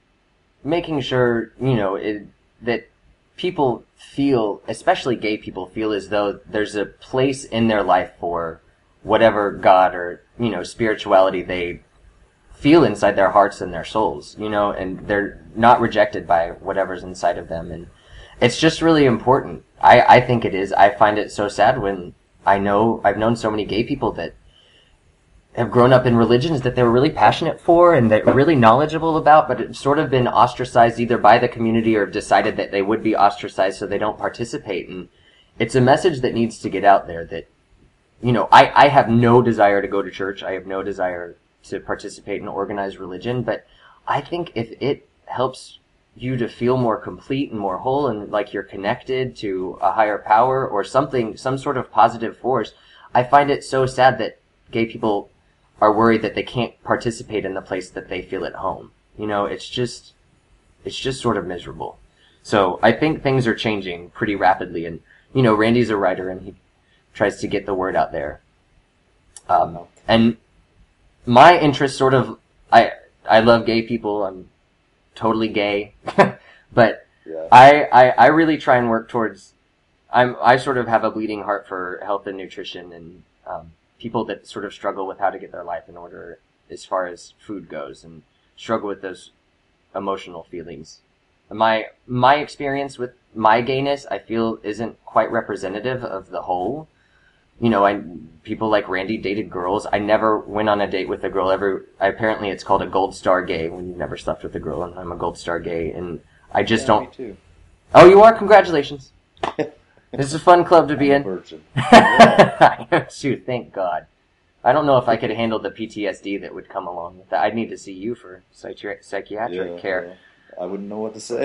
making sure, you know, it, that people feel, especially gay people, feel as though there's a place in their life for whatever God or, you know, spirituality they feel inside their hearts and their souls, you know, and they're not rejected by whatever's inside of them. And it's just really important. I, I think it is. I find it so sad when I know, I've known so many gay people that have grown up in religions that they were really passionate for and that really knowledgeable about, but it's sort of been ostracized either by the community or have decided that they would be ostracized so they don't participate. And it's a message that needs to get out there that, you know, I, I have no desire to go to church. I have no desire to participate in organized religion, but I think if it helps you to feel more complete and more whole and like you're connected to a higher power or something, some sort of positive force, I find it so sad that gay people are worried that they can't participate in the place that they feel at home. You know, it's just, it's just sort of miserable. So I think things are changing pretty rapidly, and, you know, Randy's a writer and he tries to get the word out there. Um, and my interest sort of, I, I love gay people. I'm totally gay, but yeah. I, I, I really try and work towards, I'm, I sort of have a bleeding heart for health and nutrition and, um, people that sort of struggle with how to get their life in order as far as food goes and struggle with those emotional feelings. My, my experience with my gayness, I feel, isn't quite representative of the whole. You know, I, people like Randy dated girls. I never went on a date with a girl ever. Apparently it's called a gold star gay when you've never slept with a girl, and I'm a gold star gay, and I just yeah, don't. Me too. Oh, you are? Congratulations. This is a fun club to be I'm in. a virgin. I am too, thank God. I don't know if I could handle the P T S D that would come along with that. I'd need to see you for psychi- psychiatric Yeah, care. yeah. I wouldn't know what to say.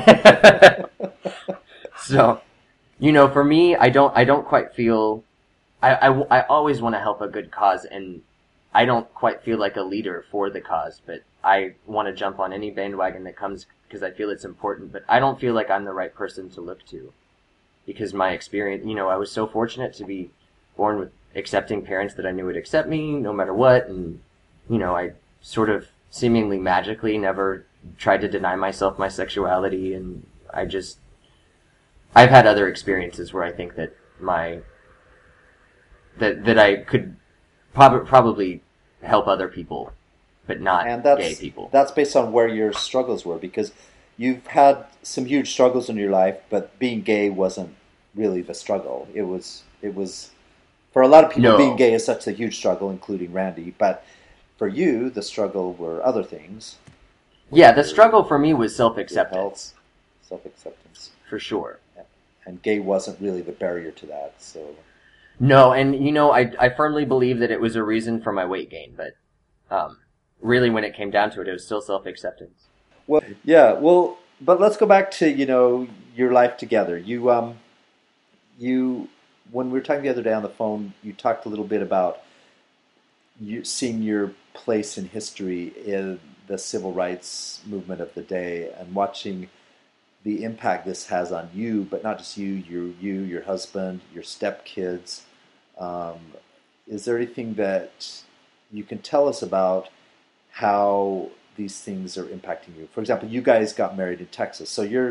So, you know, for me, I don't, I don't quite feel, I, I, I always want to help a good cause, and I don't quite feel like a leader for the cause, but I want to jump on any bandwagon that comes because I feel it's important, but I don't feel like I'm the right person to look to. Because my experience, you know, I was so fortunate to be born with accepting parents that I knew would accept me no matter what. And, you know, I sort of seemingly magically never tried to deny myself my sexuality. And I just, I've had other experiences where I think that my, that, that I could prob- probably help other people, but not and that's, gay people. That's based on where your struggles were, because you've had some huge struggles in your life, but being gay wasn't really the struggle. It was, it was, for a lot of people, No. being gay is such a huge struggle, including Randy. But for you, the struggle were other things. Yeah, the struggle for me was self-acceptance. Self-acceptance. For sure. And gay wasn't really the barrier to that, so... No, and, you know, I, I firmly believe that it was a reason for my weight gain, but um, really when it came down to it, it was still self-acceptance. Well, yeah, well, but let's go back to, you know, your life together. You, um, you, when we were talking the other day on the phone, you talked a little bit about you seeing your place in history in the civil rights movement of the day and watching the impact this has on you, but not just you, your, you, your husband, your stepkids. Um, is there anything that you can tell us about how these things are impacting you? For example, you guys got married in Texas, so you're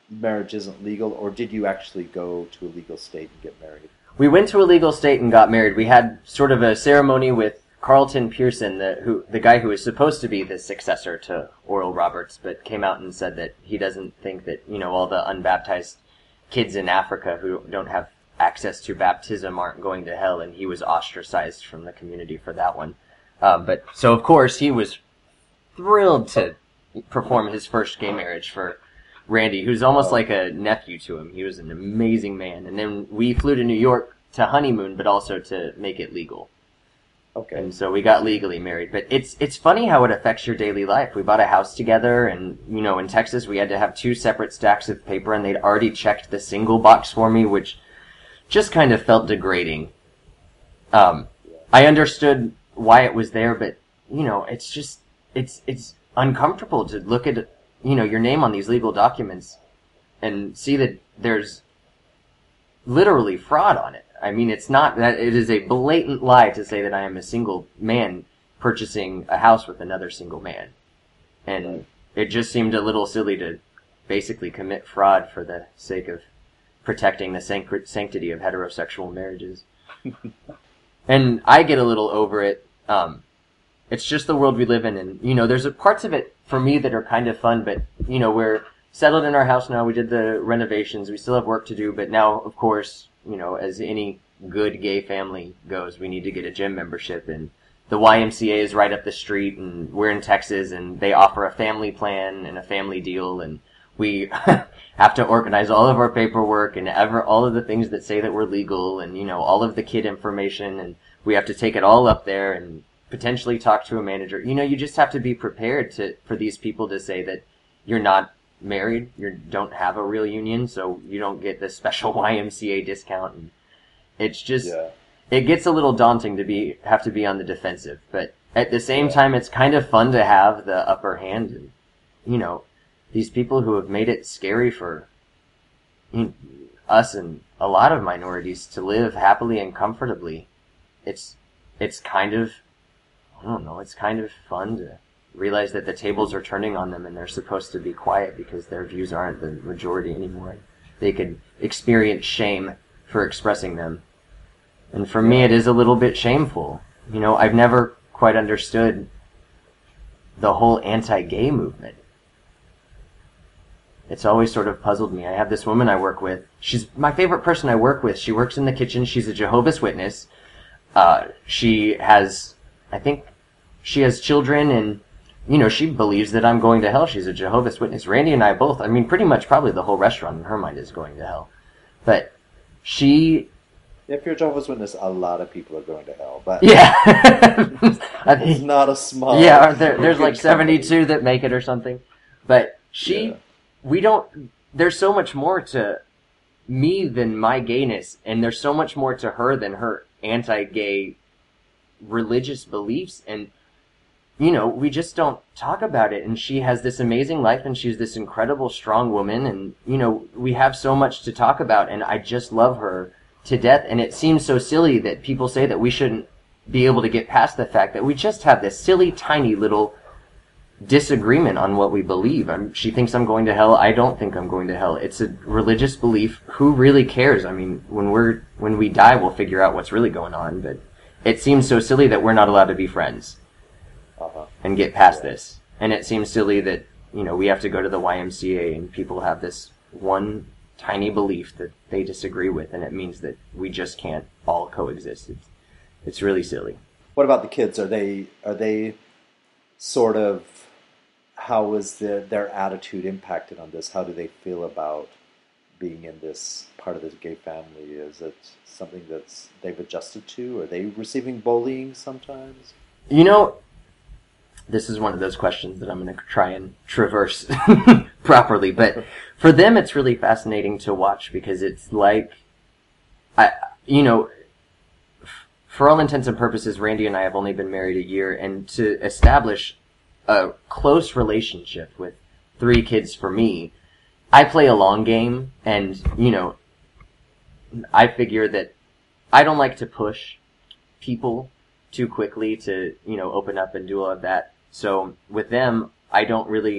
marriage isn't legal, or did you actually go to a legal state and get married? We went to a legal state and got married. We had sort of a ceremony with Carlton Pearson, the who the guy who was supposed to be the successor to Oral Roberts, but came out and said that he doesn't think that, you know, all the unbaptized kids in Africa who don't have access to baptism aren't going to hell, and he was ostracized from the community for that one. Um, but so of course he was thrilled to perform his first gay marriage for Randy, who's almost like a nephew to him. He was an amazing man. And then we flew to New York to honeymoon, but also to make it legal. Okay. And so we got legally married. But it's it's funny how it affects your daily life. We bought a house together, and, you know, in Texas we had to have two separate stacks of paper, and they'd already checked the single box for me, which just kind of felt degrading. Um, I understood why it was there, but, you know, it's just, it's it's uncomfortable to look at, you know, your name on these legal documents and see that there's literally fraud on it. I mean, it's not that it is a blatant lie to say that I am a single man purchasing a house with another single man. And it just seemed a little silly to basically commit fraud for the sake of protecting the sanct- sanctity of heterosexual marriages. And I get a little over it. Um, it's just the world we live in. And, you know, there's a, parts of it for me that are kind of fun, but, you know, we're settled in our house now. We did the renovations. We still have work to do, but now, of course, you know, as any good gay family goes, we need to get a gym membership, and the Y M C A is right up the street, and we're in Texas, and they offer a family plan and a family deal, and we have to organize all of our paperwork and ever all of the things that say that we're legal, and, you know, all of the kid information, and we have to take it all up there and potentially talk to a manager. You know, you just have to be prepared to for these people to say that you're not married, you don't have a real union, so you don't get this special Y M C A discount. And it's just, yeah. It gets a little daunting to be have to be on the defensive, but at the same yeah. time, it's kind of fun to have the upper hand. And, you know, these people who have made it scary for you know, us and a lot of minorities to live happily and comfortably. It's it's kind of, I don't know, it's kind of fun to realize that the tables are turning on them and they're supposed to be quiet because their views aren't the majority anymore. They could experience shame for expressing them. And for me, it is a little bit shameful. You know, I've never quite understood the whole anti-gay movement. It's always sort of puzzled me. I have this woman I work with. She's my favorite person I work with. She works in the kitchen. She's a Jehovah's Witness. Uh, she has, I think, she has children, and, you know, she believes that I'm going to hell. She's a Jehovah's Witness. Randy and I both, I mean, pretty much probably the whole restaurant in her mind is going to hell. But she... If you're a Jehovah's Witness, a lot of people are going to hell. But yeah. It's not a small... Yeah, there, there's like seventy-two that make it or something. But she... Yeah. We don't... There's so much more to me than my gayness, and there's so much more to her than her anti-gay religious beliefs, and, you know, we just don't talk about it. And she has this amazing life, and she's this incredible, strong woman, and, you know, we have so much to talk about, and I just love her to death. And it seems so silly that people say that we shouldn't be able to get past the fact that we just have this silly, tiny little disagreement on what we believe. I'm, she thinks I'm going to hell. I don't think I'm going to hell. It's a religious belief. Who really cares? I mean, when we're when we die, we'll figure out what's really going on. But it seems so silly that we're not allowed to be friends uh-huh. and get past yeah. this. And it seems silly that, you know, we have to go to the Y M C A and people have this one tiny belief that they disagree with, and it means that we just can't all coexist. It's, it's really silly. What about the kids? Are they are they sort of, how was the, their attitude impacted on this? How do they feel about being in this part of this gay family? Is it something that's they've adjusted to? Are they receiving bullying sometimes? You know, this is one of those questions that I'm going to try and traverse properly. But for them, it's really fascinating to watch because it's like, I, you know, for all intents and purposes, Randy and I have only been married a year, and to establish a close relationship with three kids for me, I play a long game, and, you know, I figure that I don't like to push people too quickly to, you know, open up and do all of that. So with them, I don't really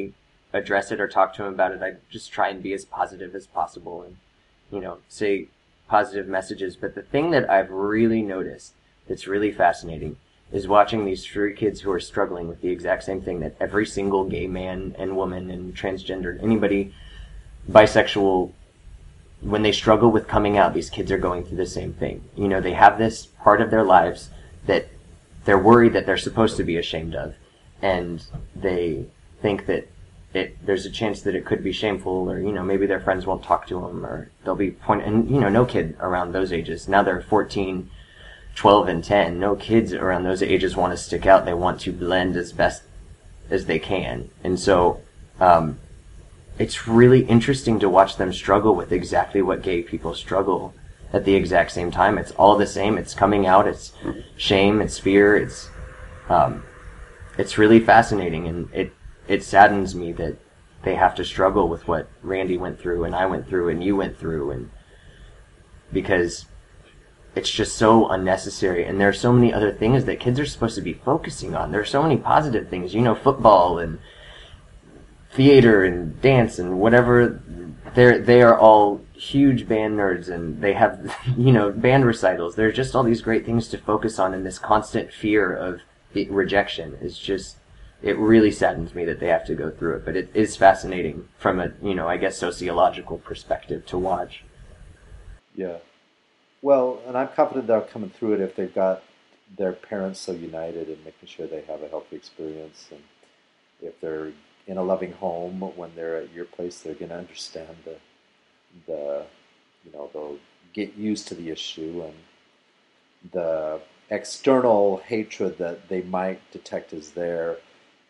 address it or talk to him about it, I just try and be as positive as possible and, you know, say positive messages. But the thing that I've really noticed that's really fascinating is watching these three kids who are struggling with the exact same thing that every single gay man and woman and transgender, anybody, bisexual, when they struggle with coming out, these kids are going through the same thing. You know, they have this part of their lives that they're worried that they're supposed to be ashamed of, and they think that it, there's a chance that it could be shameful, or, you know, maybe their friends won't talk to them, or they'll be point, and, you know, no kid around those ages, now they're fourteen, twelve, and ten, no kids around those ages want to stick out. They want to blend as best as they can. And so, um, it's really interesting to watch them struggle with exactly what gay people struggle at the exact same time. It's all the same. It's coming out. It's shame. It's fear. It's, um, it's really fascinating, and it, it saddens me that they have to struggle with what Randy went through, and I went through, and you went through, and because it's just so unnecessary, and there are so many other things that kids are supposed to be focusing on. There are so many positive things, you know, football and theater and dance and whatever. They're, they are all huge band nerds, and they have, you know, band recitals. There are just all these great things to focus on, and this constant fear of the rejection is just, it really saddens me that they have to go through it. But it is fascinating from a, you know, I guess sociological perspective to watch. Yeah. Well, and I'm confident they're coming through it if they've got their parents so united and making sure they have a healthy experience, and if they're in a loving home when they're at your place, they're going to understand the, the, you know, they'll get used to the issue, and the external hatred that they might detect is there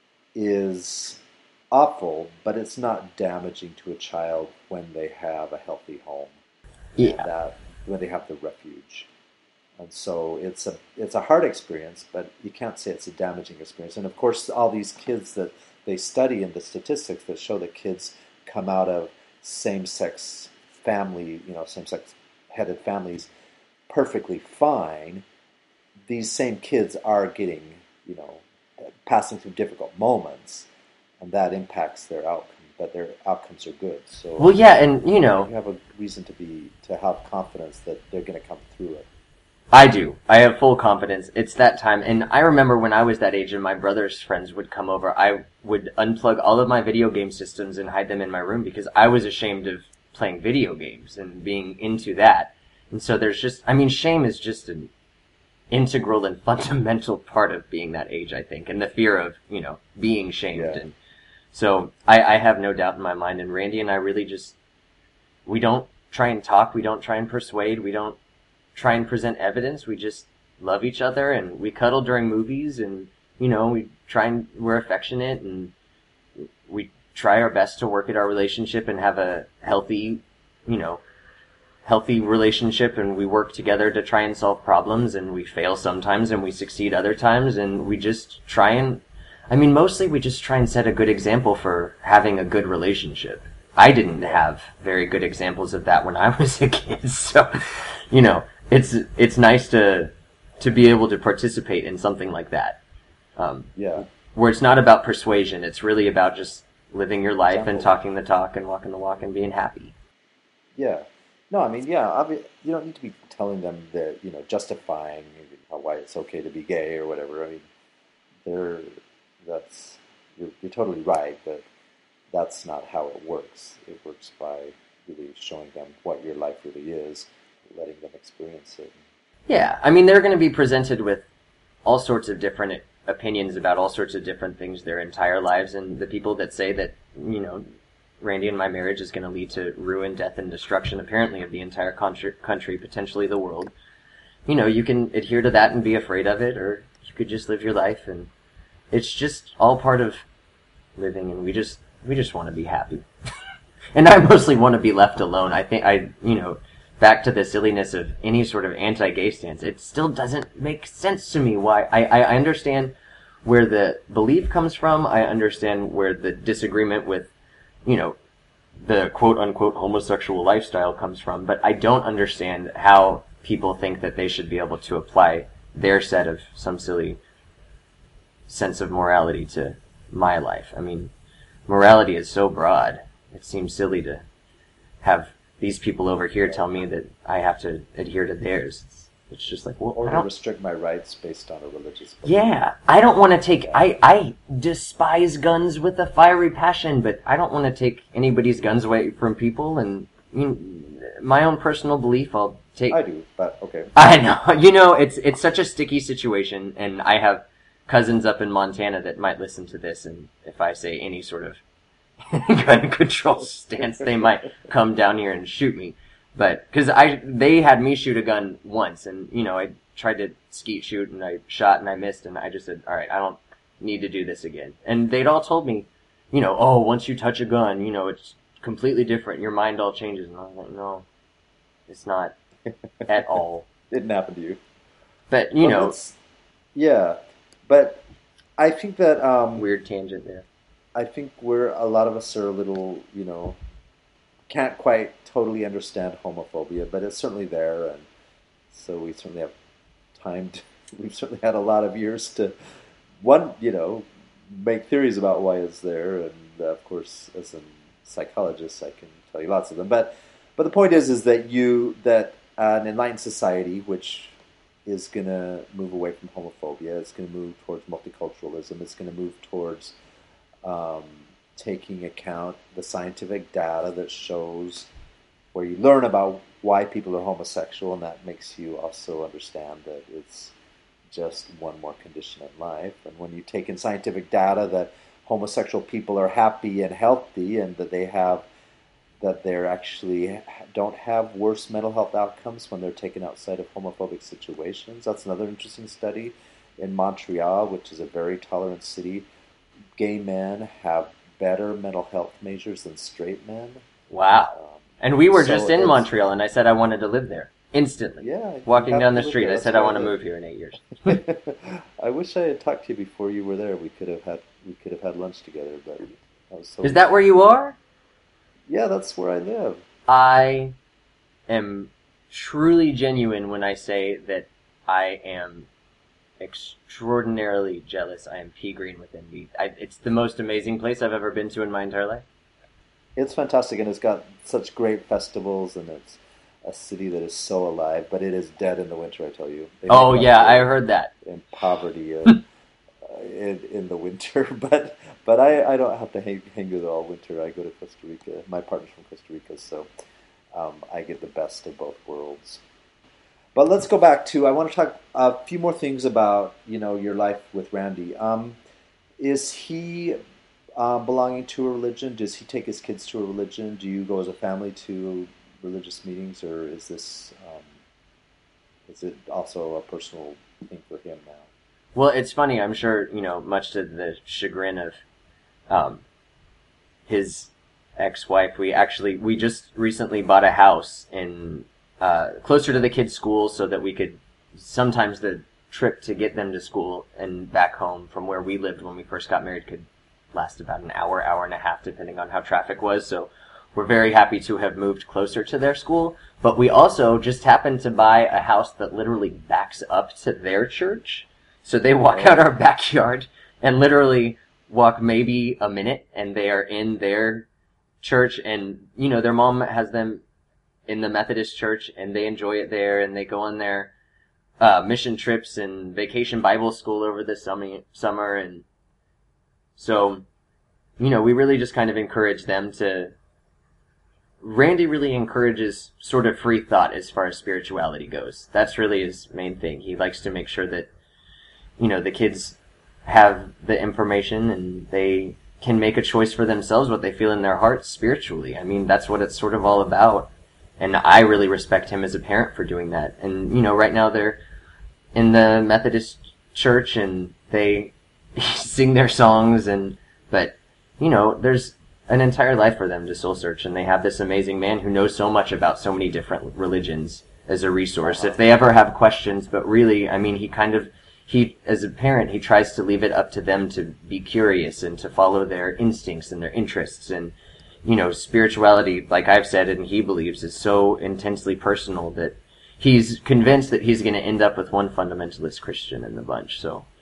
is awful, but it's not damaging to a child when they have a healthy home. Yeah. That, when they have the refuge. And so it's a it's a hard experience, but you can't say it's a damaging experience. And of course, all these kids that they study, and the statistics that show that kids come out of same-sex family, you know, same-sex headed families perfectly fine, these same kids are getting, you know, passing through difficult moments, and that impacts their outcome. But their outcomes are good. So well, yeah, and you know, you have a reason to be to have confidence that they're going to come through it. I do. I have full confidence. It's that time, and I remember when I was that age, and my brother's friends would come over. I would unplug all of my video game systems and hide them in my room because I was ashamed of playing video games and being into that. And so there's just, I mean, shame is just an integral and fundamental part of being that age, I think, and the fear of, you know, being shamed. Yeah. And so I, I have no doubt in my mind, and Randy and I really just, we don't try and talk, we don't try and persuade, we don't try and present evidence, we just love each other, and we cuddle during movies, and, you know, we try and, we're affectionate, and we try our best to work at our relationship and have a healthy, you know, healthy relationship, and we work together to try and solve problems, and we fail sometimes, and we succeed other times, and we just try and, I mean, mostly we just try and set a good example for having a good relationship. I didn't have very good examples of that when I was a kid, so, you know, it's it's nice to to be able to participate in something like that. Um, yeah. Where it's not about persuasion, it's really about just living your life Example. and talking the talk and walking the walk and being happy. Yeah. No, I mean, yeah, obvi- you don't need to be telling them that, you know, justifying why it's okay to be gay or whatever. I mean, they're... That's you're, you're totally right, but that's not how it works. It works by really showing them what your life really is, letting them experience it. Yeah, I mean, they're going to be presented with all sorts of different opinions about all sorts of different things their entire lives, and the people that say that, you know, Randy and my marriage is going to lead to ruin, death, and destruction, apparently, of the entire country, country, potentially the world. You know, you can adhere to that and be afraid of it, or you could just live your life, and it's just all part of living, and we just we just want to be happy. And I mostly want to be left alone. I think I, you know, back to the silliness of any sort of anti-gay stance, it still doesn't make sense to me why. I, I understand where the belief comes from. I understand where the disagreement with, you know, the quote-unquote homosexual lifestyle comes from, but I don't understand how people think that they should be able to apply their set of some silly sense of morality to my life. I mean, morality is so broad. It seems silly to have these people over here tell me that I have to adhere to theirs. It's, it's just like, well, Or I to don't, restrict my rights based on a religious belief. yeah, I don't want to take, I, I despise guns with a fiery passion, but I don't want to take anybody's guns away from people, and you know, my own personal belief, I'll take. I do, but okay. I know, you know, it's, it's such a sticky situation, and I have cousins up in Montana that might listen to this, and if I say any sort of gun control stance, they might come down here and shoot me. But, cause I, they had me shoot a gun once, and, you know, I tried to skeet shoot, and I shot and I missed, and I just said, alright, I don't need to do this again. And they'd all told me, you know, oh, once you touch a gun, you know, it's completely different, your mind all changes, and I was like, no, it's not at all. Didn't happen to you. But, you Well, know, that's- yeah, but I think that, um, weird tangent there. I think we're, a lot of us are a little, you know, can't quite totally understand homophobia, but it's certainly there, and so we certainly have time to, we've certainly had a lot of years to, one, you know, make theories about why it's there, and uh, of course, as a psychologist, I can tell you lots of them, but, but the point is, is that you, that an enlightened society, which is going to move away from homophobia, it's going to move towards multiculturalism, it's going to move towards um, taking account the scientific data that shows, where you learn about why people are homosexual, and that makes you also understand that it's just one more condition in life. And when you take in scientific data that homosexual people are happy and healthy, and that they have, that they're actually don't have worse mental health outcomes when they're taken outside of homophobic situations. That's another interesting study. In Montreal, which is a very tolerant city, gay men have better mental health measures than straight men. Wow. Um, And we were so just in it's- Montreal, and I said I wanted to live there. Instantly. Yeah, you Walking have down to the live street, there. I That's said I why want to I move here in eight years. I wish I had talked to you before you were there. We could have had we could have had lunch together, but I was so Is that where you are? Yeah, that's where I live. I am truly genuine when I say that I am extraordinarily jealous. I am pea green with envy. I, it's the most amazing place I've ever been to in my entire life. It's fantastic, and it's got such great festivals, and it's a city that is so alive. But it is dead in the winter, I tell you. They Oh make yeah, up I for heard that. in poverty uh, uh, in in the winter. But but I, I don't have to hang hang with it all winter. I go to Costa Rica. My partner's from Costa Rica, so um, I get the best of both worlds. But let's go back to, I want to talk a few more things about, you know, your life with Randy. Um, is he uh, belonging to a religion? Does he take his kids to a religion? Do you go as a family to religious meetings, or is this, um, is it also a personal thing for him now? Well, it's funny. I'm sure, you know, much to the chagrin of um, his ex-wife, we actually, we just recently bought a house in uh, closer to the kids' school so that we could, sometimes the trip to get them to school and back home from where we lived when we first got married could last about an hour, hour and a half, depending on how traffic was. So we're very happy to have moved closer to their school. But we also just happened to buy a house that literally backs up to their church. So they walk out our backyard and literally walk maybe a minute, and they are in their church. And, you know, their mom has them in the Methodist church, and they enjoy it there, and they go on their uh, mission trips and vacation Bible school over the summer, summer. And so, you know, we really just kind of encourage them to... Randy really encourages sort of free thought as far as spirituality goes. That's really his main thing. He likes to make sure that, you know, the kids have the information and they can make a choice for themselves what they feel in their hearts spiritually. I mean, that's what it's sort of all about. And I really respect him as a parent for doing that. And, you know, right now they're in the Methodist church and they sing their songs, and, but, you know, there's an entire life for them to soul search, and they have this amazing man who knows so much about so many different religions as a resource. If they ever have questions, but really, I mean, he kind of, he, as a parent, he tries to leave it up to them to be curious and to follow their instincts and their interests. And, you know, spirituality, like I've said and he believes, is so intensely personal that he's convinced that he's going to end up with one fundamentalist Christian in the bunch. So,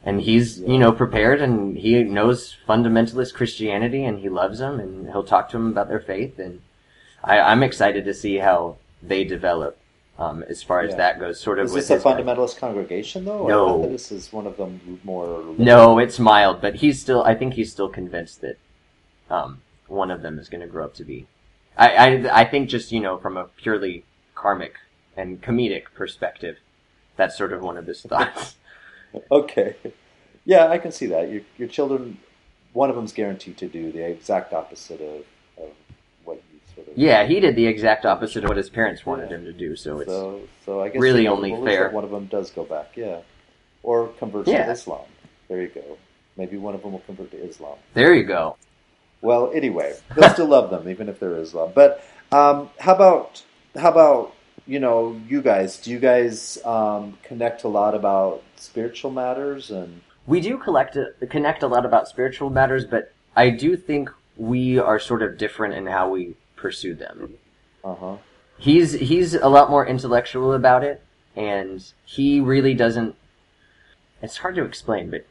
And he's, Yeah. you know, prepared, and he knows fundamentalist Christianity, and he loves them, and he'll talk to them about their faith, and I, I'm excited to see how they develop, um, as far as Yeah. that goes, sort of Is with this a his guy- fundamentalist congregation, though? No. Or Methodist is one of them more... No, it's mild, but he's still, I think he's still convinced that, um, one of them is going to grow up to be. I, I, I think just, you know, from a purely karmic and comedic perspective, that's sort of one of his thoughts. Okay. Yeah, I can see that. Your, your children, one of them's guaranteed to do the exact opposite of, of what you sort of... Yeah, he did the exact opposite of what his parents wanted him to do, so it's So, so I guess really the only inevitable is fair. that one of them does go back, yeah. Or converts Yeah. to Islam. There you go. Maybe one of them will convert to Islam. there you go. Well, anyway, they'll still love them, even if they're Islam. But um, how about, how about, you know, you guys? Do you guys um, connect a lot about spiritual matters? And We do collect connect a lot about spiritual matters, but I do think we are sort of different in how we pursue them. uh-huh. He's he's a lot more intellectual about it, and he really doesn't. It's hard to explain, but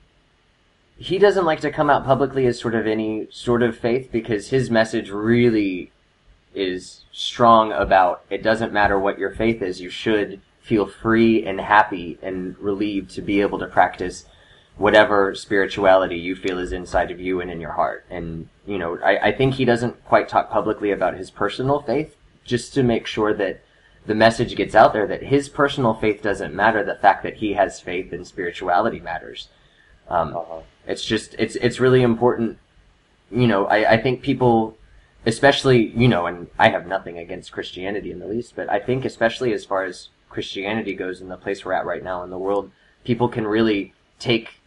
he doesn't like to come out publicly as sort of any sort of faith, because his message really is strong about it doesn't matter what your faith is, you should feel free and happy and relieved to be able to practice whatever spirituality you feel is inside of you and in your heart. And, you know, I, I think he doesn't quite talk publicly about his personal faith, just to make sure that the message gets out there that his personal faith doesn't matter. The fact that he has faith in spirituality matters. Um, Uh-huh. It's just, it's, it's really important. You know, I, I think people, especially, you know, and I have nothing against Christianity in the least, but I think especially as far as Christianity goes in the place we're at right now in the world, people can really take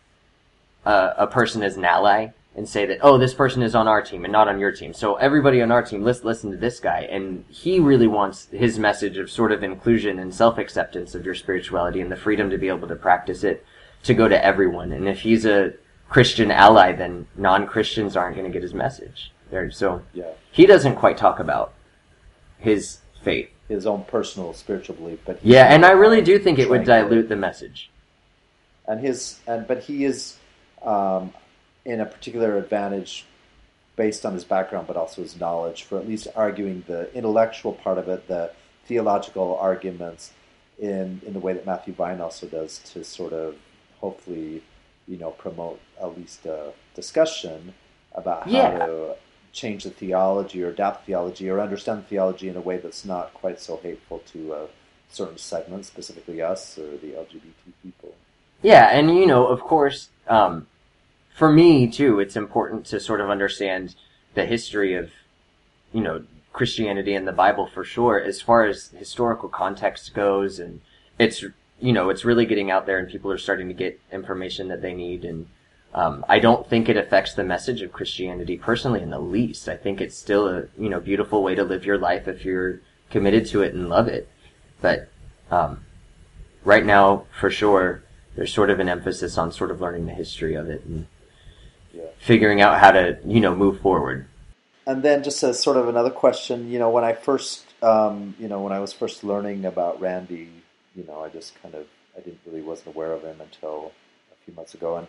a, a person as an ally and say that, oh, this person is on our team and not on your team. So everybody on our team, let's listen to this guy. And he really wants his message of sort of inclusion and self-acceptance of your spirituality and the freedom to be able to practice it to go to everyone. And if he's a Christian ally, then non-Christians aren't going to get his message. There, so Yeah. he doesn't quite talk about his faith. His own personal spiritual belief, but he's Yeah, and I not, really um, do think it would trying to- dilute the message. And his and but he is um, in a particular advantage based on his background, but also his knowledge for at least arguing the intellectual part of it, the theological arguments, in in the way that Matthew Vine also does, to sort of hopefully, you know, promote at least a discussion about how Yeah. to change the theology or adapt theology or understand theology in a way that's not quite so hateful to a certain segment, specifically us or the L G B T people. Yeah, and you know, of course, um, for me too, it's important to sort of understand the history of, you know, Christianity and the Bible for sure, as far as historical context goes, and it's, you know, it's really getting out there and people are starting to get information that they need, and um, I don't think it affects the message of Christianity personally in the least. I think it's still a, you know, beautiful way to live your life if you're committed to it and love it. But um, right now, for sure, there's sort of an emphasis on sort of learning the history of it and Yeah. figuring out how to, you know, move forward. And then just as sort of another question, you know, when I first, um, you know, when I was first learning about Randy, you know, I just kind of, I didn't really wasn't aware of him until a few months ago. And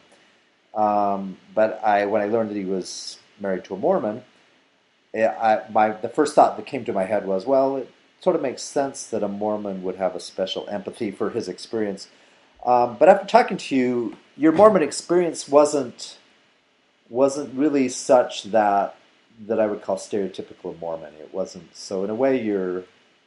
um, but I, when I learned that he was married to a Mormon, I, my the first thought that came to my head was, well, it sort of makes sense that a Mormon would have a special empathy for his experience. Um, but after talking to you, your Mormon experience wasn't wasn't really such that that I would call stereotypical Mormon. It wasn't. So in a way, you're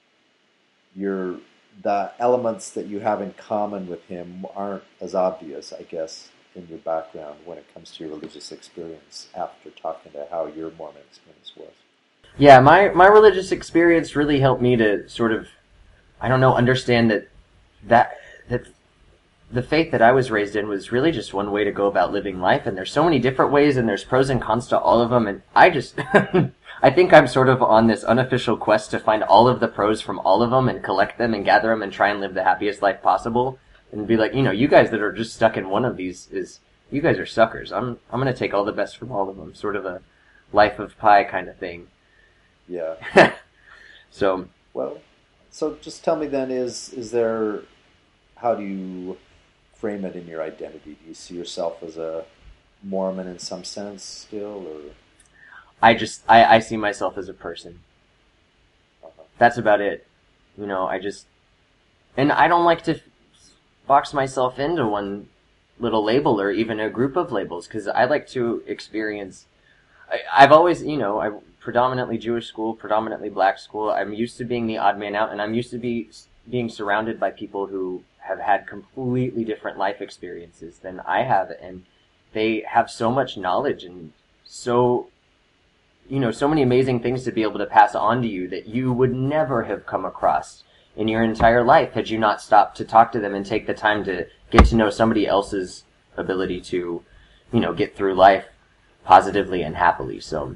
you're the elements that you have in common with him aren't as obvious, I guess, in your background when it comes to your religious experience after talking to how your Mormon experience was. Yeah, my, my religious experience really helped me to sort of, I don't know, understand that, that, that the faith that I was raised in was really just one way to go about living life, and there's so many different ways, and there's pros and cons to all of them, and I just, I think I'm sort of on this unofficial quest to find all of the pros from all of them, and collect them, and gather them, and try and live the happiest life possible, and be like, you know, you guys that are just stuck in one of these, is, you guys are suckers. I'm, I'm gonna take all the best from all of them, sort of a life of pie kind of thing. Yeah. So, Well, so just tell me then, is is there, how do you frame it in your identity? Do you see yourself as a Mormon in some sense still, or? I just, I, I see myself as a person. Uh-huh. That's about it. You know, I just, and I don't like to box myself into one little label or even a group of labels, because I like to experience, I, I've always, you know, I predominantly Jewish school, predominantly black school. I'm used to being the odd man out, and I'm used to be being surrounded by people who have had completely different life experiences than I have, and they have so much knowledge and so, you know, so many amazing things to be able to pass on to you that you would never have come across in your entire life had you not stopped to talk to them and take the time to get to know somebody else's ability to, you know, get through life positively and happily. So,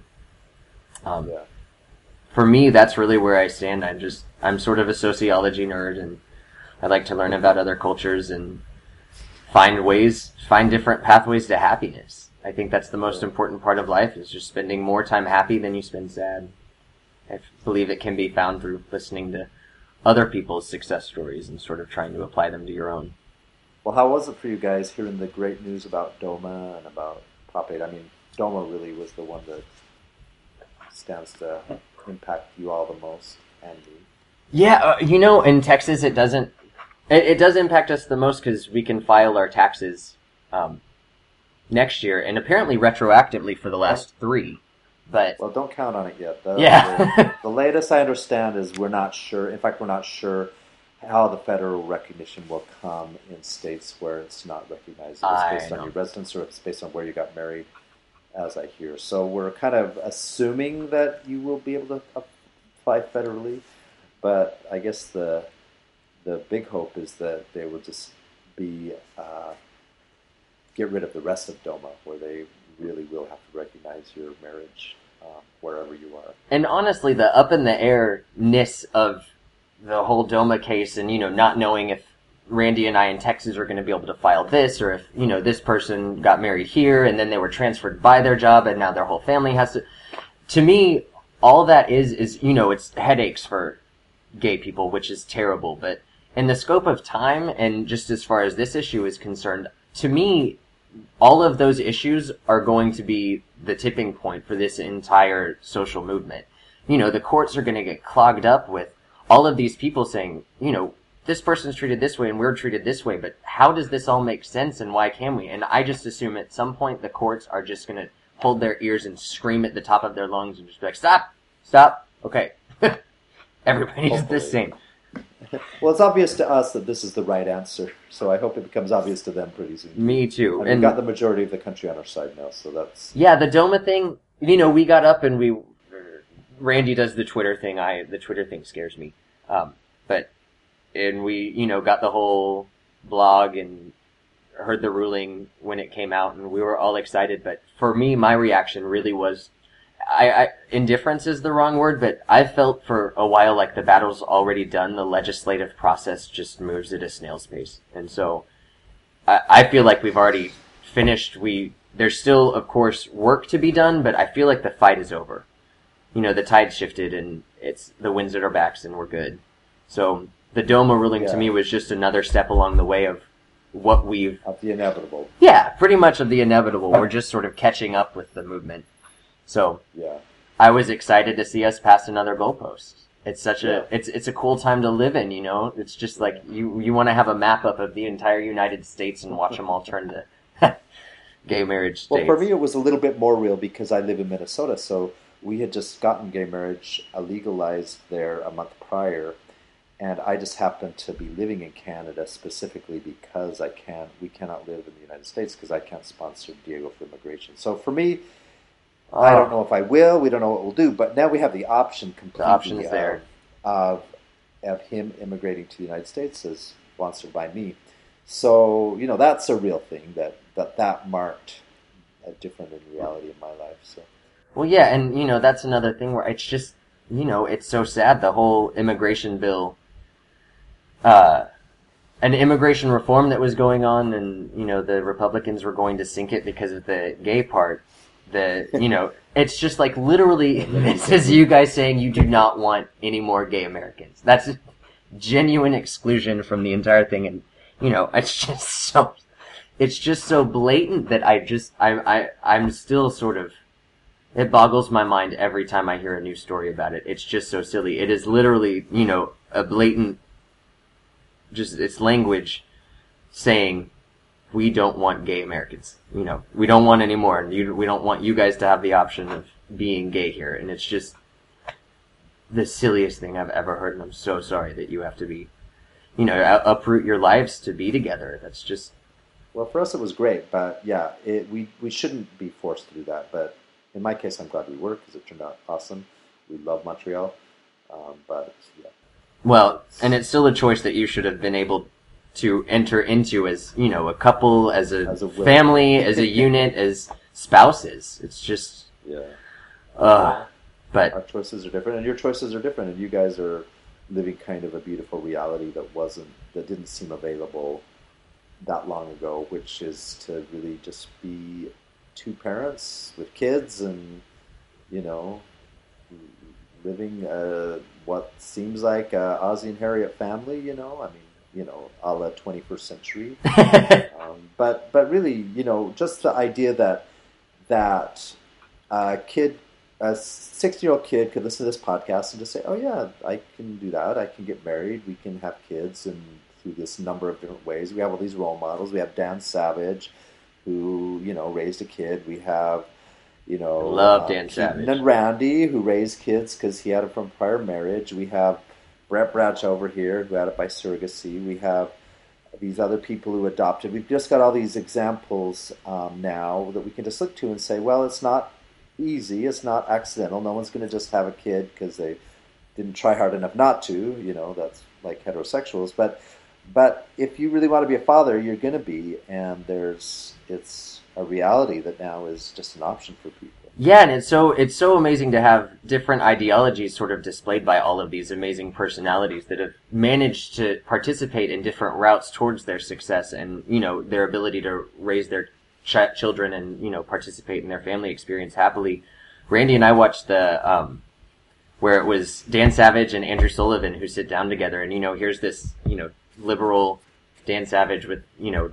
um, Yeah. for me, that's really where I stand. I'm just, I'm sort of a sociology nerd, and I like to learn about other cultures and find ways, find different pathways to happiness. I think that's the most important part of life, is just spending more time happy than you spend sad. I believe it can be found through listening to other people's success stories and sort of trying to apply them to your own. Well, how was it for you guys hearing the great news about DOMA and about Prop eight? I mean, DOMA really was the one that stands to impact you all the most, and me. Yeah, uh, you know, in Texas, it doesn't. It, it does impact us the most because we can file our taxes um, next year, and apparently retroactively for the last three. But Well, don't count on it yet. The, Yeah. the, the latest I understand is we're not sure. In fact, we're not sure how the federal recognition will come in states where it's not recognized. If it's I based on know. your residence or if it's based on where you got married, as I hear. So we're kind of assuming that you will be able to apply federally, but I guess the the big hope is that they will just be uh, get rid of the rest of DOMA, where they really will have to recognize your marriage um, wherever you are. and honestly, the up in the airness of the whole DOMA case, and you know, not knowing if Randy and I in Texas are going to be able to file this, or if you know this person got married here and then they were transferred by their job and now their whole family has to. To me, all that is is you know it's headaches for gay people, which is terrible. But in the scope of time, and just as far as this issue is concerned, to me, all of those issues are going to be the tipping point for this entire social movement. You know, the courts are going to get clogged up with all of these people saying, you know, this person's treated this way and we're treated this way, but how does this all make sense and why can we? And I just assume at some point the courts are just going to hold their ears and scream at the top of their lungs and just be like, stop, stop, okay. Everybody's Hopefully. the same. Well, it's obvious to us that this is the right answer, so I hope it becomes obvious to them pretty soon. Me too. And we've got the majority of the country on our side now, so that's... Yeah, the DOMA thing, you know, we got up and we, Randy does the Twitter thing, I, the Twitter thing scares me. Um, but, and we, you know, got the whole blog and heard the ruling when it came out and we were all excited, but for me, my reaction really was, I, I, indifference is the wrong word, but I felt for a while like the battle's already done, the legislative process just moves at a snail's pace. And so, I, I feel like we've already finished, we, there's still, of course, work to be done, but I feel like the fight is over. You know, the tide shifted and it's the winds at our backs and we're good. So the DOMA ruling Yeah. to me was just another step along the way of what we've... Of the inevitable. Yeah, pretty much of the inevitable. We're just sort of catching up with the movement. So Yeah. I was excited to see us pass another goalpost. It's such a Yeah. it's it's a cool time to live in, you know. It's just like you you want to have a map up of the entire United States and watch them all turn to gay marriage states. Well, for me, it was a little bit more real because I live in Minnesota, so we had just gotten gay marriage legalized there a month prior, and I just happened to be living in Canada specifically because I can't. We cannot live in the United States because I can't sponsor Diego for immigration. So for me, I don't know if I will. We don't know what we'll do, but now we have the option completely. The option's of, there. Of, of him immigrating to the United States as sponsored by me. So, you know, that's a real thing that that, that marked a different in reality in my life. So, Well, yeah, and, you know, that's another thing where it's just, you know, it's so sad, the whole immigration bill, uh, an immigration reform that was going on, and, you know, the Republicans were going to sink it because of the gay part. The, you know, it's just like literally, this is you guys saying you do not want any more gay Americans. That's genuine exclusion from the entire thing, and you know, it's just so, it's just so blatant that I just, I, I, I'm still sort of, it boggles my mind every time I hear a new story about it. It's just so silly. It is literally, you know, a blatant, just, it's language saying, we don't want gay Americans. You know, we don't want any more. You, we don't want you guys to have the option of being gay here. And it's just the silliest thing I've ever heard. And I'm so sorry that you have to be, you know, uproot your lives to be together. That's just... Well, for us it was great, but yeah, it, we, we shouldn't be forced to do that. But in my case, I'm glad we were, because it turned out awesome. We love Montreal. Um, but, yeah. Well, and it's still a choice that you should have been able to enter into as, you know, a couple, as a, as a family, as a unit, as spouses. It's just... Yeah. Uh, but our choices are different, and your choices are different, and you guys are living kind of a beautiful reality that wasn't, that didn't seem available that long ago, which is to really just be two parents with kids and, you know, living uh, what seems like a Ozzie and Harriet family, you know, I mean, you know, a la twenty-first century. um, but, but really, you know, just the idea that, that a kid, a sixty-year-old kid could listen to this podcast and just say, oh yeah, I can do that. I can get married. We can have kids, and through this number of different ways. We have all these role models. We have Dan Savage, who, you know, raised a kid. We have, you know, love uh, Dan Keaton Savage. and Randy, who raised kids because he had it from prior marriage. We have Brett Bradshaw over here, who had it by surrogacy. We have these other people who adopted. We've just got all these examples um, now that we can just look to and say, well, it's not easy. It's not accidental. No one's going to just have a kid because they didn't try hard enough not to. You know, that's like heterosexuals. But but if you really want to be a father, you're going to be, and there's it's a reality that now is just an option for people. Yeah, and it's so it's so amazing to have different ideologies sort of displayed by all of these amazing personalities that have managed to participate in different routes towards their success and, you know, their ability to raise their ch- children and, you know, participate in their family experience happily. Randy and I watched the um where it was Dan Savage and Andrew Sullivan who sit down together, and, you know, here's this, you know, liberal Dan Savage with, you know,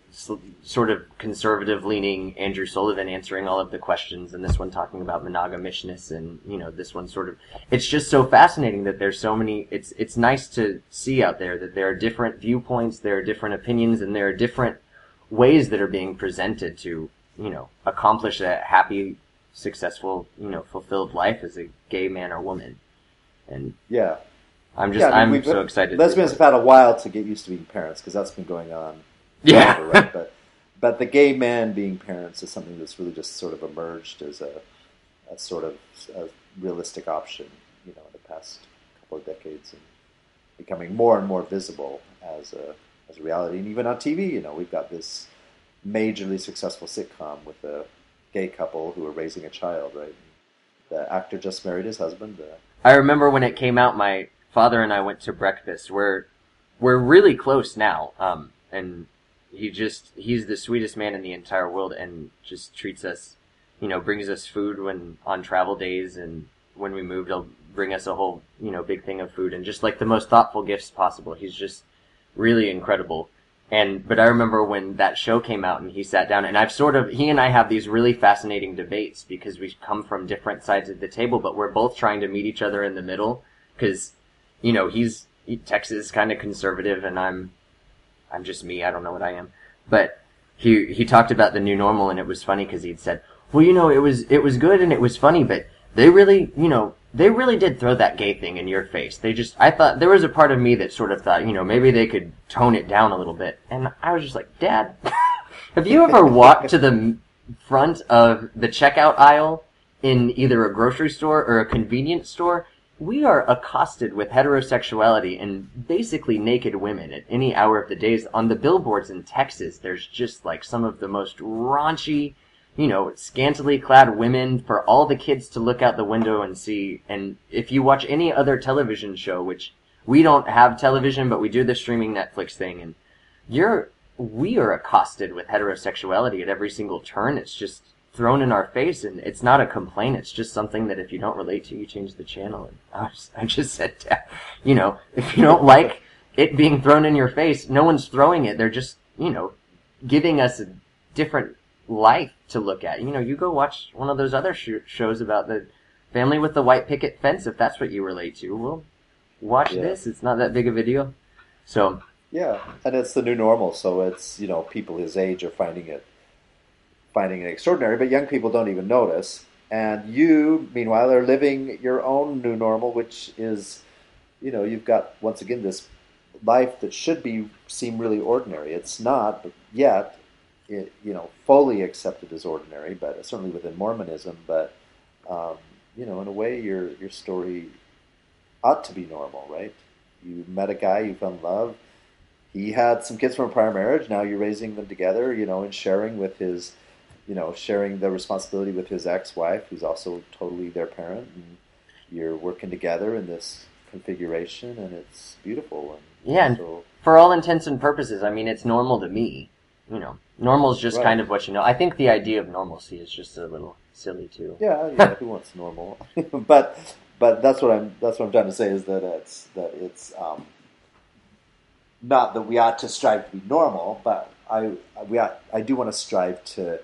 sort of conservative-leaning Andrew Sullivan answering all of the questions, and this one talking about monogamicness, and, you know, this one sort of... It's just so fascinating that there's so many... It's it's nice to see out there that there are different viewpoints, there are different opinions, and there are different ways that are being presented to, you know, accomplish a happy, successful, you know, fulfilled life as a gay man or woman. And yeah, I'm just... yeah, I mean, I'm so excited. Lesbians have had a while to get used to being parents, because that's been going on. Yeah. Forever, right? But but the gay men being parents is something that's really just sort of emerged as a, a sort of a realistic option, you know, in the past couple of decades, and becoming more and more visible as a as a reality. And even on T V, you know, we've got this majorly successful sitcom with a gay couple who are raising a child, right? The actor just married his husband. Uh, I remember when it came out, my father and I went to breakfast. We're we're really close now, um, and he just, he's the sweetest man in the entire world, and just treats us, you know, brings us food when, on travel days, and when we moved, he'll bring us a whole, you know, big thing of food, and just like the most thoughtful gifts possible. He's just really incredible. And, but I remember when that show came out and he sat down, and I've sort of, he and I have these really fascinating debates because we come from different sides of the table, but we're both trying to meet each other in the middle, because, you know, he's, he, Texas kind of conservative, and I'm, I'm just me. I don't know what I am. But he he talked about the new normal, and it was funny because he'd said, well, you know, it was it was good and it was funny, but they really, you know, they really did throw that gay thing in your face. They just, I thought, there was a part of me that sort of thought, you know, maybe they could tone it down a little bit. And I was just like, Dad, have you ever walked to the front of the checkout aisle in either a grocery store or a convenience store? We are accosted with heterosexuality and basically naked women at any hour of the day. On the billboards in Texas, there's just like some of the most raunchy, you know, scantily clad women for all the kids to look out the window and see. And if you watch any other television show, which we don't have television, but we do the streaming Netflix thing, and you're, we are accosted with heterosexuality at every single turn. It's just thrown in our face, and it's not a complaint. It's just something that if you don't relate to, you change the channel. And I just, I just said, you know, if you don't like it being thrown in your face. No one's throwing it. They're just, you know, giving us a different life to look at. You know, you go watch one of those other sh- shows about the family with the white picket fence, if that's what you relate to. Well, watch Yeah. this. It's not that big of a deal. So, Yeah, and it's the new normal, so it's, you know, people his age are finding it finding it extraordinary, but young people don't even notice. And you, meanwhile, are living your own new normal, which is, you know, you've got, once again, this life that should be seem really ordinary. It's not yet, it, you know, fully accepted as ordinary, but certainly within Mormonism. But um, you know, in a way, your your story ought to be normal, right? You met a guy, you fell in love. He had some kids from a prior marriage. Now you're raising them together, you know, and sharing with his, you know, sharing the responsibility with his ex-wife, who's also totally their parent, and you're working together in this configuration, and it's beautiful. And yeah, and so, for all intents and purposes, I mean, it's normal to me. You know, normal is just Right. kind of what you know. I think the idea of normalcy is just a little silly too. yeah, yeah, who wants normal? but but that's what I'm that's what I'm trying to say is that it's that it's um, not that we ought to strive to be normal, but I we ought, I do want to strive to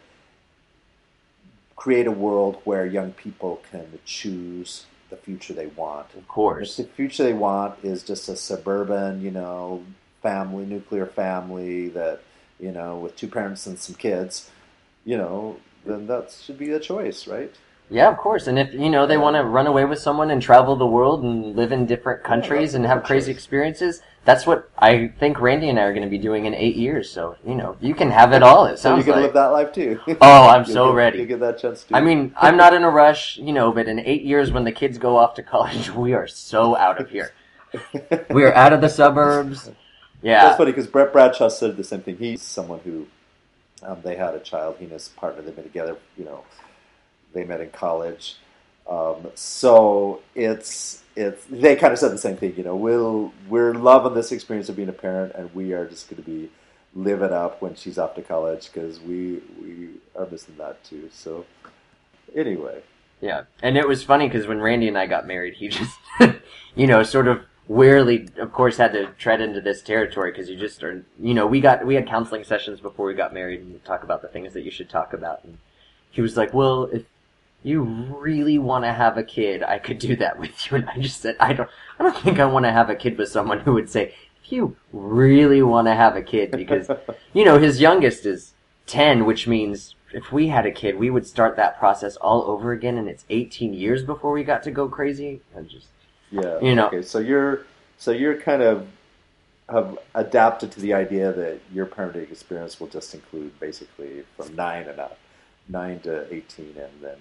create a world where young people can choose the future they want. Of course. If the future they want is just a suburban, you know, family, nuclear family that, you know, with two parents and some kids, you know, then that should be a choice, right? Yeah, of course. And if, you know, they want to run away with someone and travel the world and live in different countries that's and a have good crazy choice. experiences, that's what I think Randy and I are going to be doing in eight years. So, you know, you can have it all, it So you sounds can like. live that life too. Oh, I'm You'll so get- ready. You get that chance to. I mean, I'm not in a rush, you know, but in eight years when the kids go off to college, we are so out of here. We are out of the suburbs. Yeah. That's funny because Brett Bradshaw said the same thing. He's someone who um, they had a child. He and his partner, they've been together. You know, they met in college. Um, so it's it's they kind of said the same thing. You know, we'll we're loving this experience of being a parent, and we are just going to be live it up when she's off to college because we we are missing that too. So anyway, Yeah, and it was funny because when Randy and I got married, he just, you know, sort of wearily, of course, had to tread into this territory because you just are, you know, we got we had counseling sessions before we got married and talk about the things that you should talk about, and he was like, "Well, if you really want to have a kid, I could do that with you," and I just said, "I don't, I don't think I want to have a kid with someone who would say, if you really want to have a kid," because, you know, his youngest is ten, which means if we had a kid, we would start that process all over again, and it's eighteen years before we got to go crazy. I just, yeah, you know. Okay, so you're so you're kind of have adapted to the idea that your parenting experience will just include basically from nine and up, nine to eighteen, and then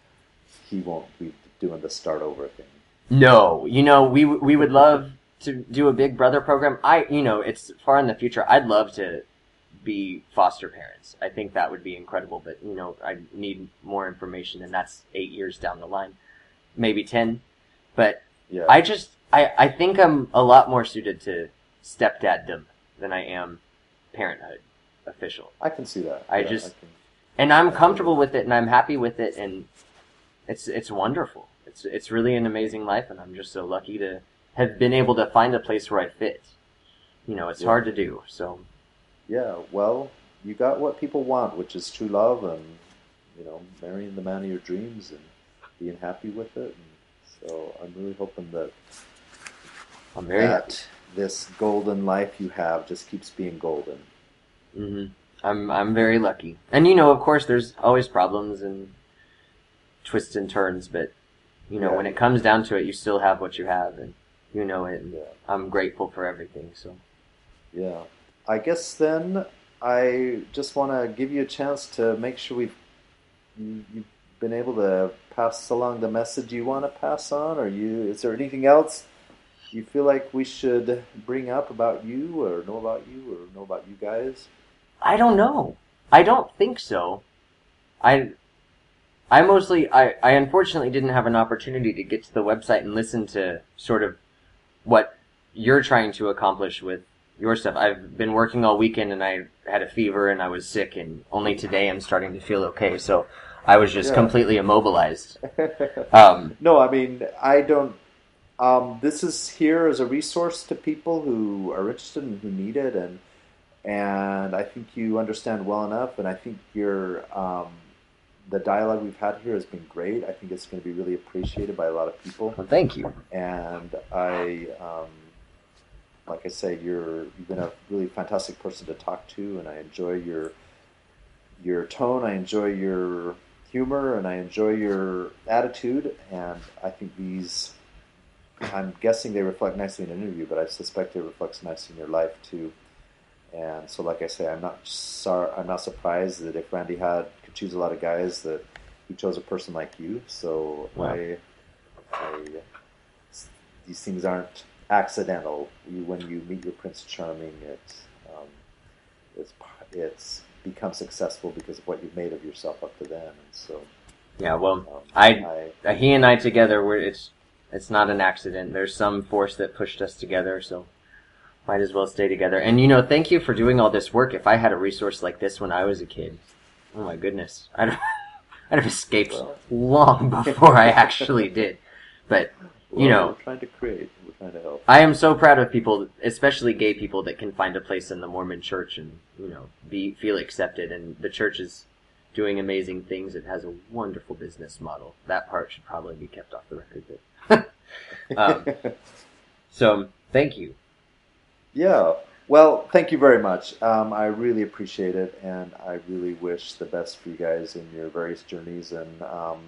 he won't be doing the start over thing. No, you know, we we would love to do a Big Brother program. I, you know, it's far in the future. I'd love to be foster parents. I think that would be incredible, but, you know, I need more information, and that's eight years down the line, maybe ten. But Yeah, I just, I, I think I'm a lot more suited to stepdaddom than I am parenthood official. I can see that. I Yeah, just- can- And I'm comfortable with it, and I'm happy with it, and it's it's wonderful. It's it's really an amazing life, and I'm just so lucky to have been able to find a place where I fit. You know, it's Yeah. hard to do, so yeah, well, you got what people want, which is true love and, you know, marrying the man of your dreams and being happy with it. And so I'm really hoping that I'm very happy. that this golden life you have just keeps being golden. hmm I'm I'm very lucky, and you know, of course, there's always problems and twists and turns, but you know, Yeah. when it comes down to it, you still have what you have, and you know it. And Yeah. I'm grateful for everything. So Yeah. I guess then I just want to give you a chance to make sure we've you, you've been able to pass along the message you want to pass on. Or you, is there anything else you feel like we should bring up about you, or know about you, or know about you guys? I don't know. I don't think so. I I mostly I, I unfortunately didn't have an opportunity to get to the website and listen to sort of what you're trying to accomplish with your stuff. I've been working all weekend and I had a fever and I was sick, and only today I'm starting to feel okay. So I was just Yeah. completely immobilized. Um, No, I mean, I don't. um, this is here as a resource to people who are interested and who need it, and and I think you understand well enough, and I think your um, the dialogue we've had here has been great. I think it's going to be really appreciated by a lot of people. Well, thank you. And I, um, like I say, you're you've been a really fantastic person to talk to, and I enjoy your your tone. I enjoy your humor, and I enjoy your attitude. And I think these, I'm guessing they reflect nicely in an interview, but I suspect it reflects nicely in your life too. And so, like I say, I'm not sorry, I'm not surprised that if Randy had could choose a lot of guys, that he chose a person like you. So wow. I, I, these things aren't accidental. You, when you meet your Prince Charming, it's um, it's it's become successful because of what you've made of yourself up to then. And so, yeah, well, um, I, I he and I together, we're, it's it's not an accident. There's some force that pushed us together, so. Might as well stay together. And, you know, thank you for doing all this work. If I had a resource like this when I was a kid, oh my goodness, I'd have, I'd have escaped well, long before I actually did. But, you well, know, we're trying to create, we're trying to help. I am so proud of people, especially gay people, that can find a place in the Mormon church and, you know, be feel accepted. And the church is doing amazing things. It has a wonderful business model. That part should probably be kept off the record. But um, so, thank you. Yeah. Well, thank you very much. Um, I really appreciate it, and I really wish the best for you guys in your various journeys. And um,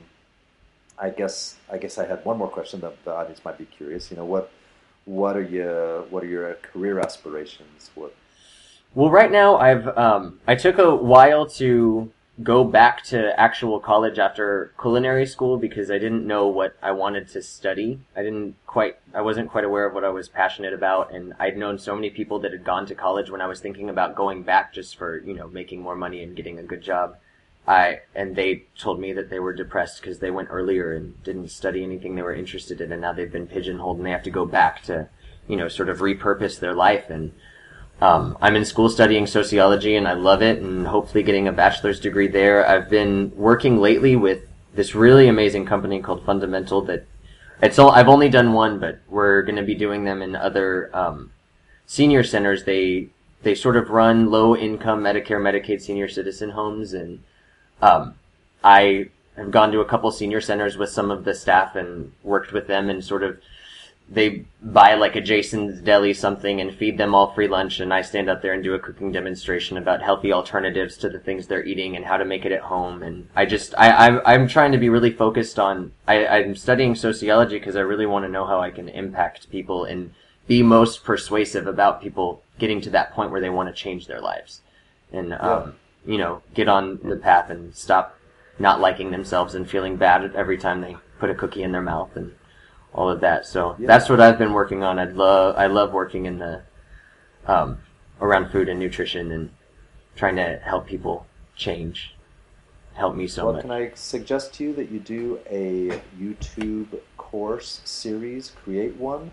I guess I guess I had one more question that the audience might be curious. You know, what what are you what are your career aspirations? What? Well, right now I've um, I took a while to go back to actual college after culinary school because I didn't know what I wanted to study. I didn't quite, I wasn't quite aware of what I was passionate about, and I'd known so many people that had gone to college when I was thinking about going back just for, you know, making more money and getting a good job. I, and they told me that they were depressed because they went earlier and didn't study anything they were interested in, and now they've been pigeonholed and they have to go back to, you know, sort of repurpose their life. And Um, I'm in school studying sociology, and I love it, and hopefully getting a bachelor's degree there. I've been working lately with this really amazing company called Fundamental that it's all, I've only done one, but we're going to be doing them in other um, senior centers. They they sort of run low-income Medicare, Medicaid senior citizen homes, and um, I have gone to a couple senior centers with some of the staff and worked with them, and sort of they buy like a Jason's Deli something and feed them all free lunch, and I stand up there and do a cooking demonstration about healthy alternatives to the things they're eating and how to make it at home. And I just, I, I'm, I'm trying to be really focused on, I, I'm studying sociology because I really want to know how I can impact people and be most persuasive about people getting to that point where they want to change their lives. And, um, yeah. you know, get on the path and stop not liking themselves and feeling bad every time they put a cookie in their mouth and all of that. So yeah. That's what I've been working on. I'd love, I love working in the, um, around food and nutrition and trying to help people change. Help me so well, much. Can I suggest to you that you do a YouTube course series, create one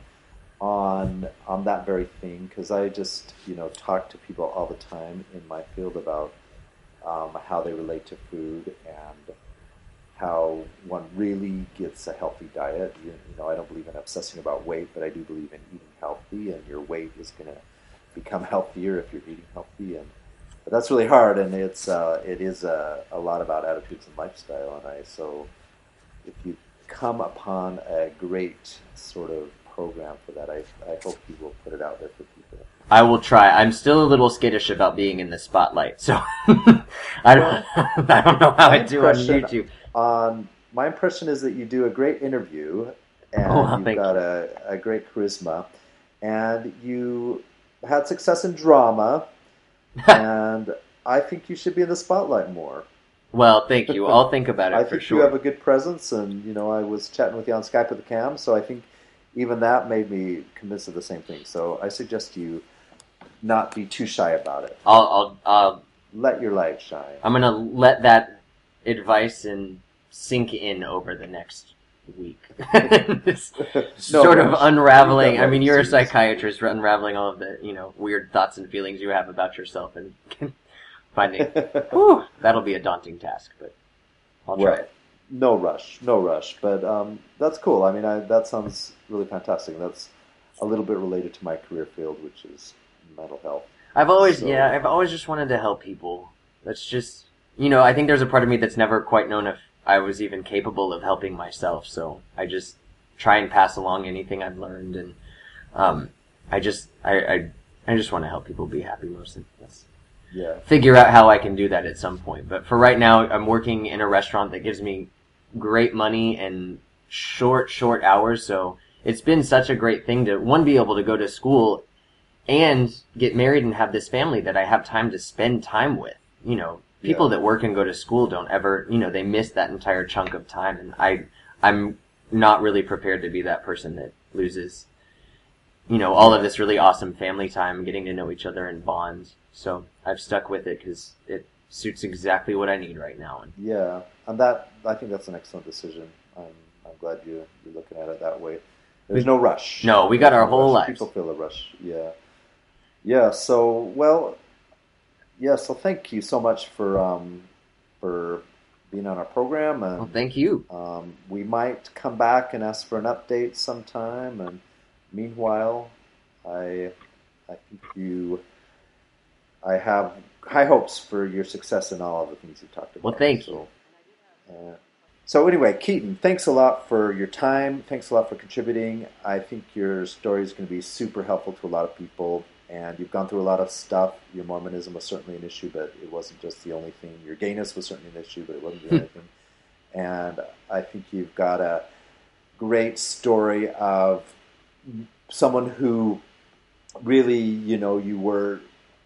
on, on that very thing? Because I just, you know, talk to people all the time in my field about, um, how they relate to food and how one really gets a healthy diet. You, you know, I don't believe in obsessing about weight, but I do believe in eating healthy, and your weight is going to become healthier if you're eating healthy. And but that's really hard, and it's uh, it is a, a lot about attitudes and lifestyle. And I so if you come upon a great sort of program for that, I I hope you will put it out there for people. I will try. I'm still a little skittish about being in the spotlight, so I don't I don't know how I do on YouTube. Um, my impression is that you do a great interview, and oh, you've got a, a great charisma, and you had success in drama, and I think you should be in the spotlight more. Well, thank you. I'll think about it I for think sure. You have a good presence, and you know, I was chatting with you on Skype with the cam, so I think even that made me convinced of the same thing. So I suggest you not be too shy about it. I'll, I'll, I'll let your light shine. I'm gonna let that advice and sink in over the next week. This no, sort of unraveling. I mean, you're a psychiatrist, unraveling all of the, you know, weird thoughts and feelings you have about yourself, and finding, whew, that'll be a daunting task, but I'll try well, it. no rush, no rush. But um, that's cool. I mean, I, that sounds really fantastic. That's a little bit related to my career field, which is mental health. I've always, So- yeah, I've always just wanted to help people. That's just, you know, I think there's a part of me that's never quite known if I was even capable of helping myself. So I just try and pass along anything I've learned, and um, I just, I, I, I just want to help people be happy mostly. That's, Yeah. figure out how I can do that at some point. But for right now, I'm working in a restaurant that gives me great money and short, short hours. So it's been such a great thing to, one, be able to go to school and get married and have this family that I have time to spend time with. You know, people Yeah. that work and go to school don't ever, you know, they miss that entire chunk of time. And I, I'm not really prepared to be that person that loses, you know, all of this really awesome family time, getting to know each other and bonds. So I've stuck with it because it suits exactly what I need right now. And Yeah, and that I think that's an excellent decision. I'm I'm glad you you're looking at it that way. There's no rush. No, we got There's our no whole rush. lives. People feel a rush. Yeah, yeah. So well, yeah. So thank you so much for um for being on our program, and well, thank you. um, we might come back and ask for an update sometime. And meanwhile, I I think you. I have high hopes for your success in all of the things you talked about. Well, thank so, uh, so anyway, Keaton, thanks a lot for your time. Thanks a lot for contributing. I think your story is going to be super helpful to a lot of people. And you've gone through a lot of stuff. Your Mormonism was certainly an issue, but it wasn't just the only thing. Your gayness was certainly an issue, but it wasn't the only thing. And I think you've got a great story of someone who really, you know, you were...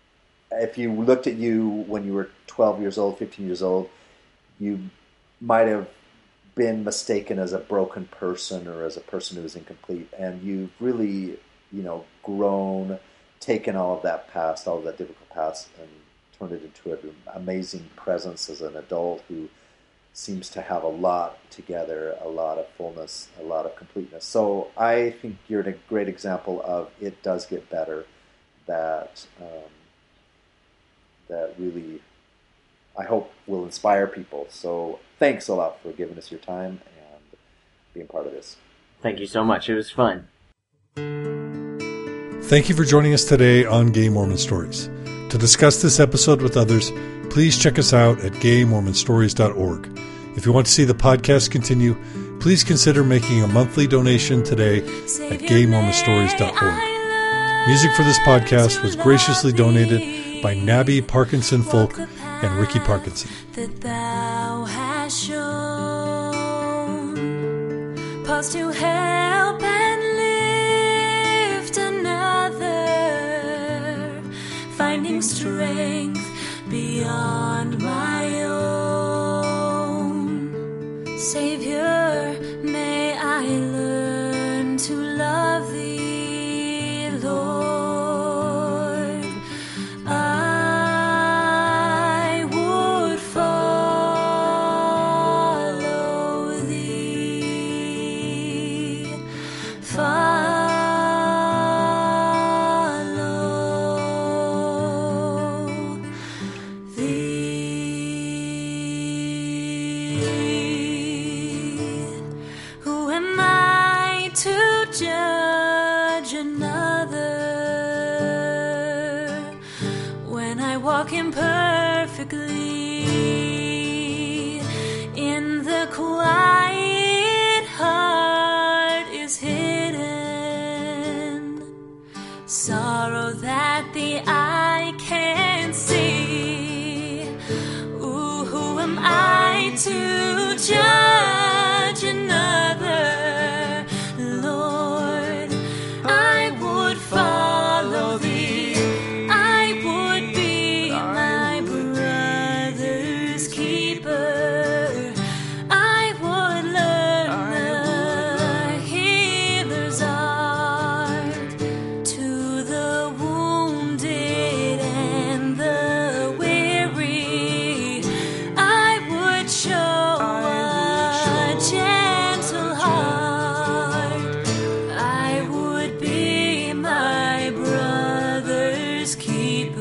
If you looked at you when you were twelve years old, fifteen years old, you might have been mistaken as a broken person or as a person who was incomplete. And you've really, you know, grown, taken all of that past, all of that difficult past, and turned it into an amazing presence as an adult who seems to have a lot together, a lot of fullness, a lot of completeness. So I think you're a great example of it does get better, that... Um, that really, I hope, will inspire people. So thanks a lot for giving us your time and being part of this. Thank you so much. It was fun. Thank you for joining us today on Gay Mormon Stories. To discuss this episode with others, please check us out at gay mormon stories dot org. If you want to see the podcast continue, please consider making a monthly donation today at gay mormon stories dot org. Music for this podcast was graciously donated by Nabby Parkinson Folk and Ricky Parkinson. That thou hast shown, pause to help and lift another, finding strength beyond my own. Savior, may I learn to love thee, Lord. I would follow thee, follow thee. Who am I to judge another when I walk imperfectly? In the quiet heart is hidden sorrow that the eye can't see. Ooh, who am I to judge another? Lord, I would follow thee. I would be my brother's keeper. I would learn the healer's art to the wounded and the weary. I would show a gentle heart. I would be my brother's keeper.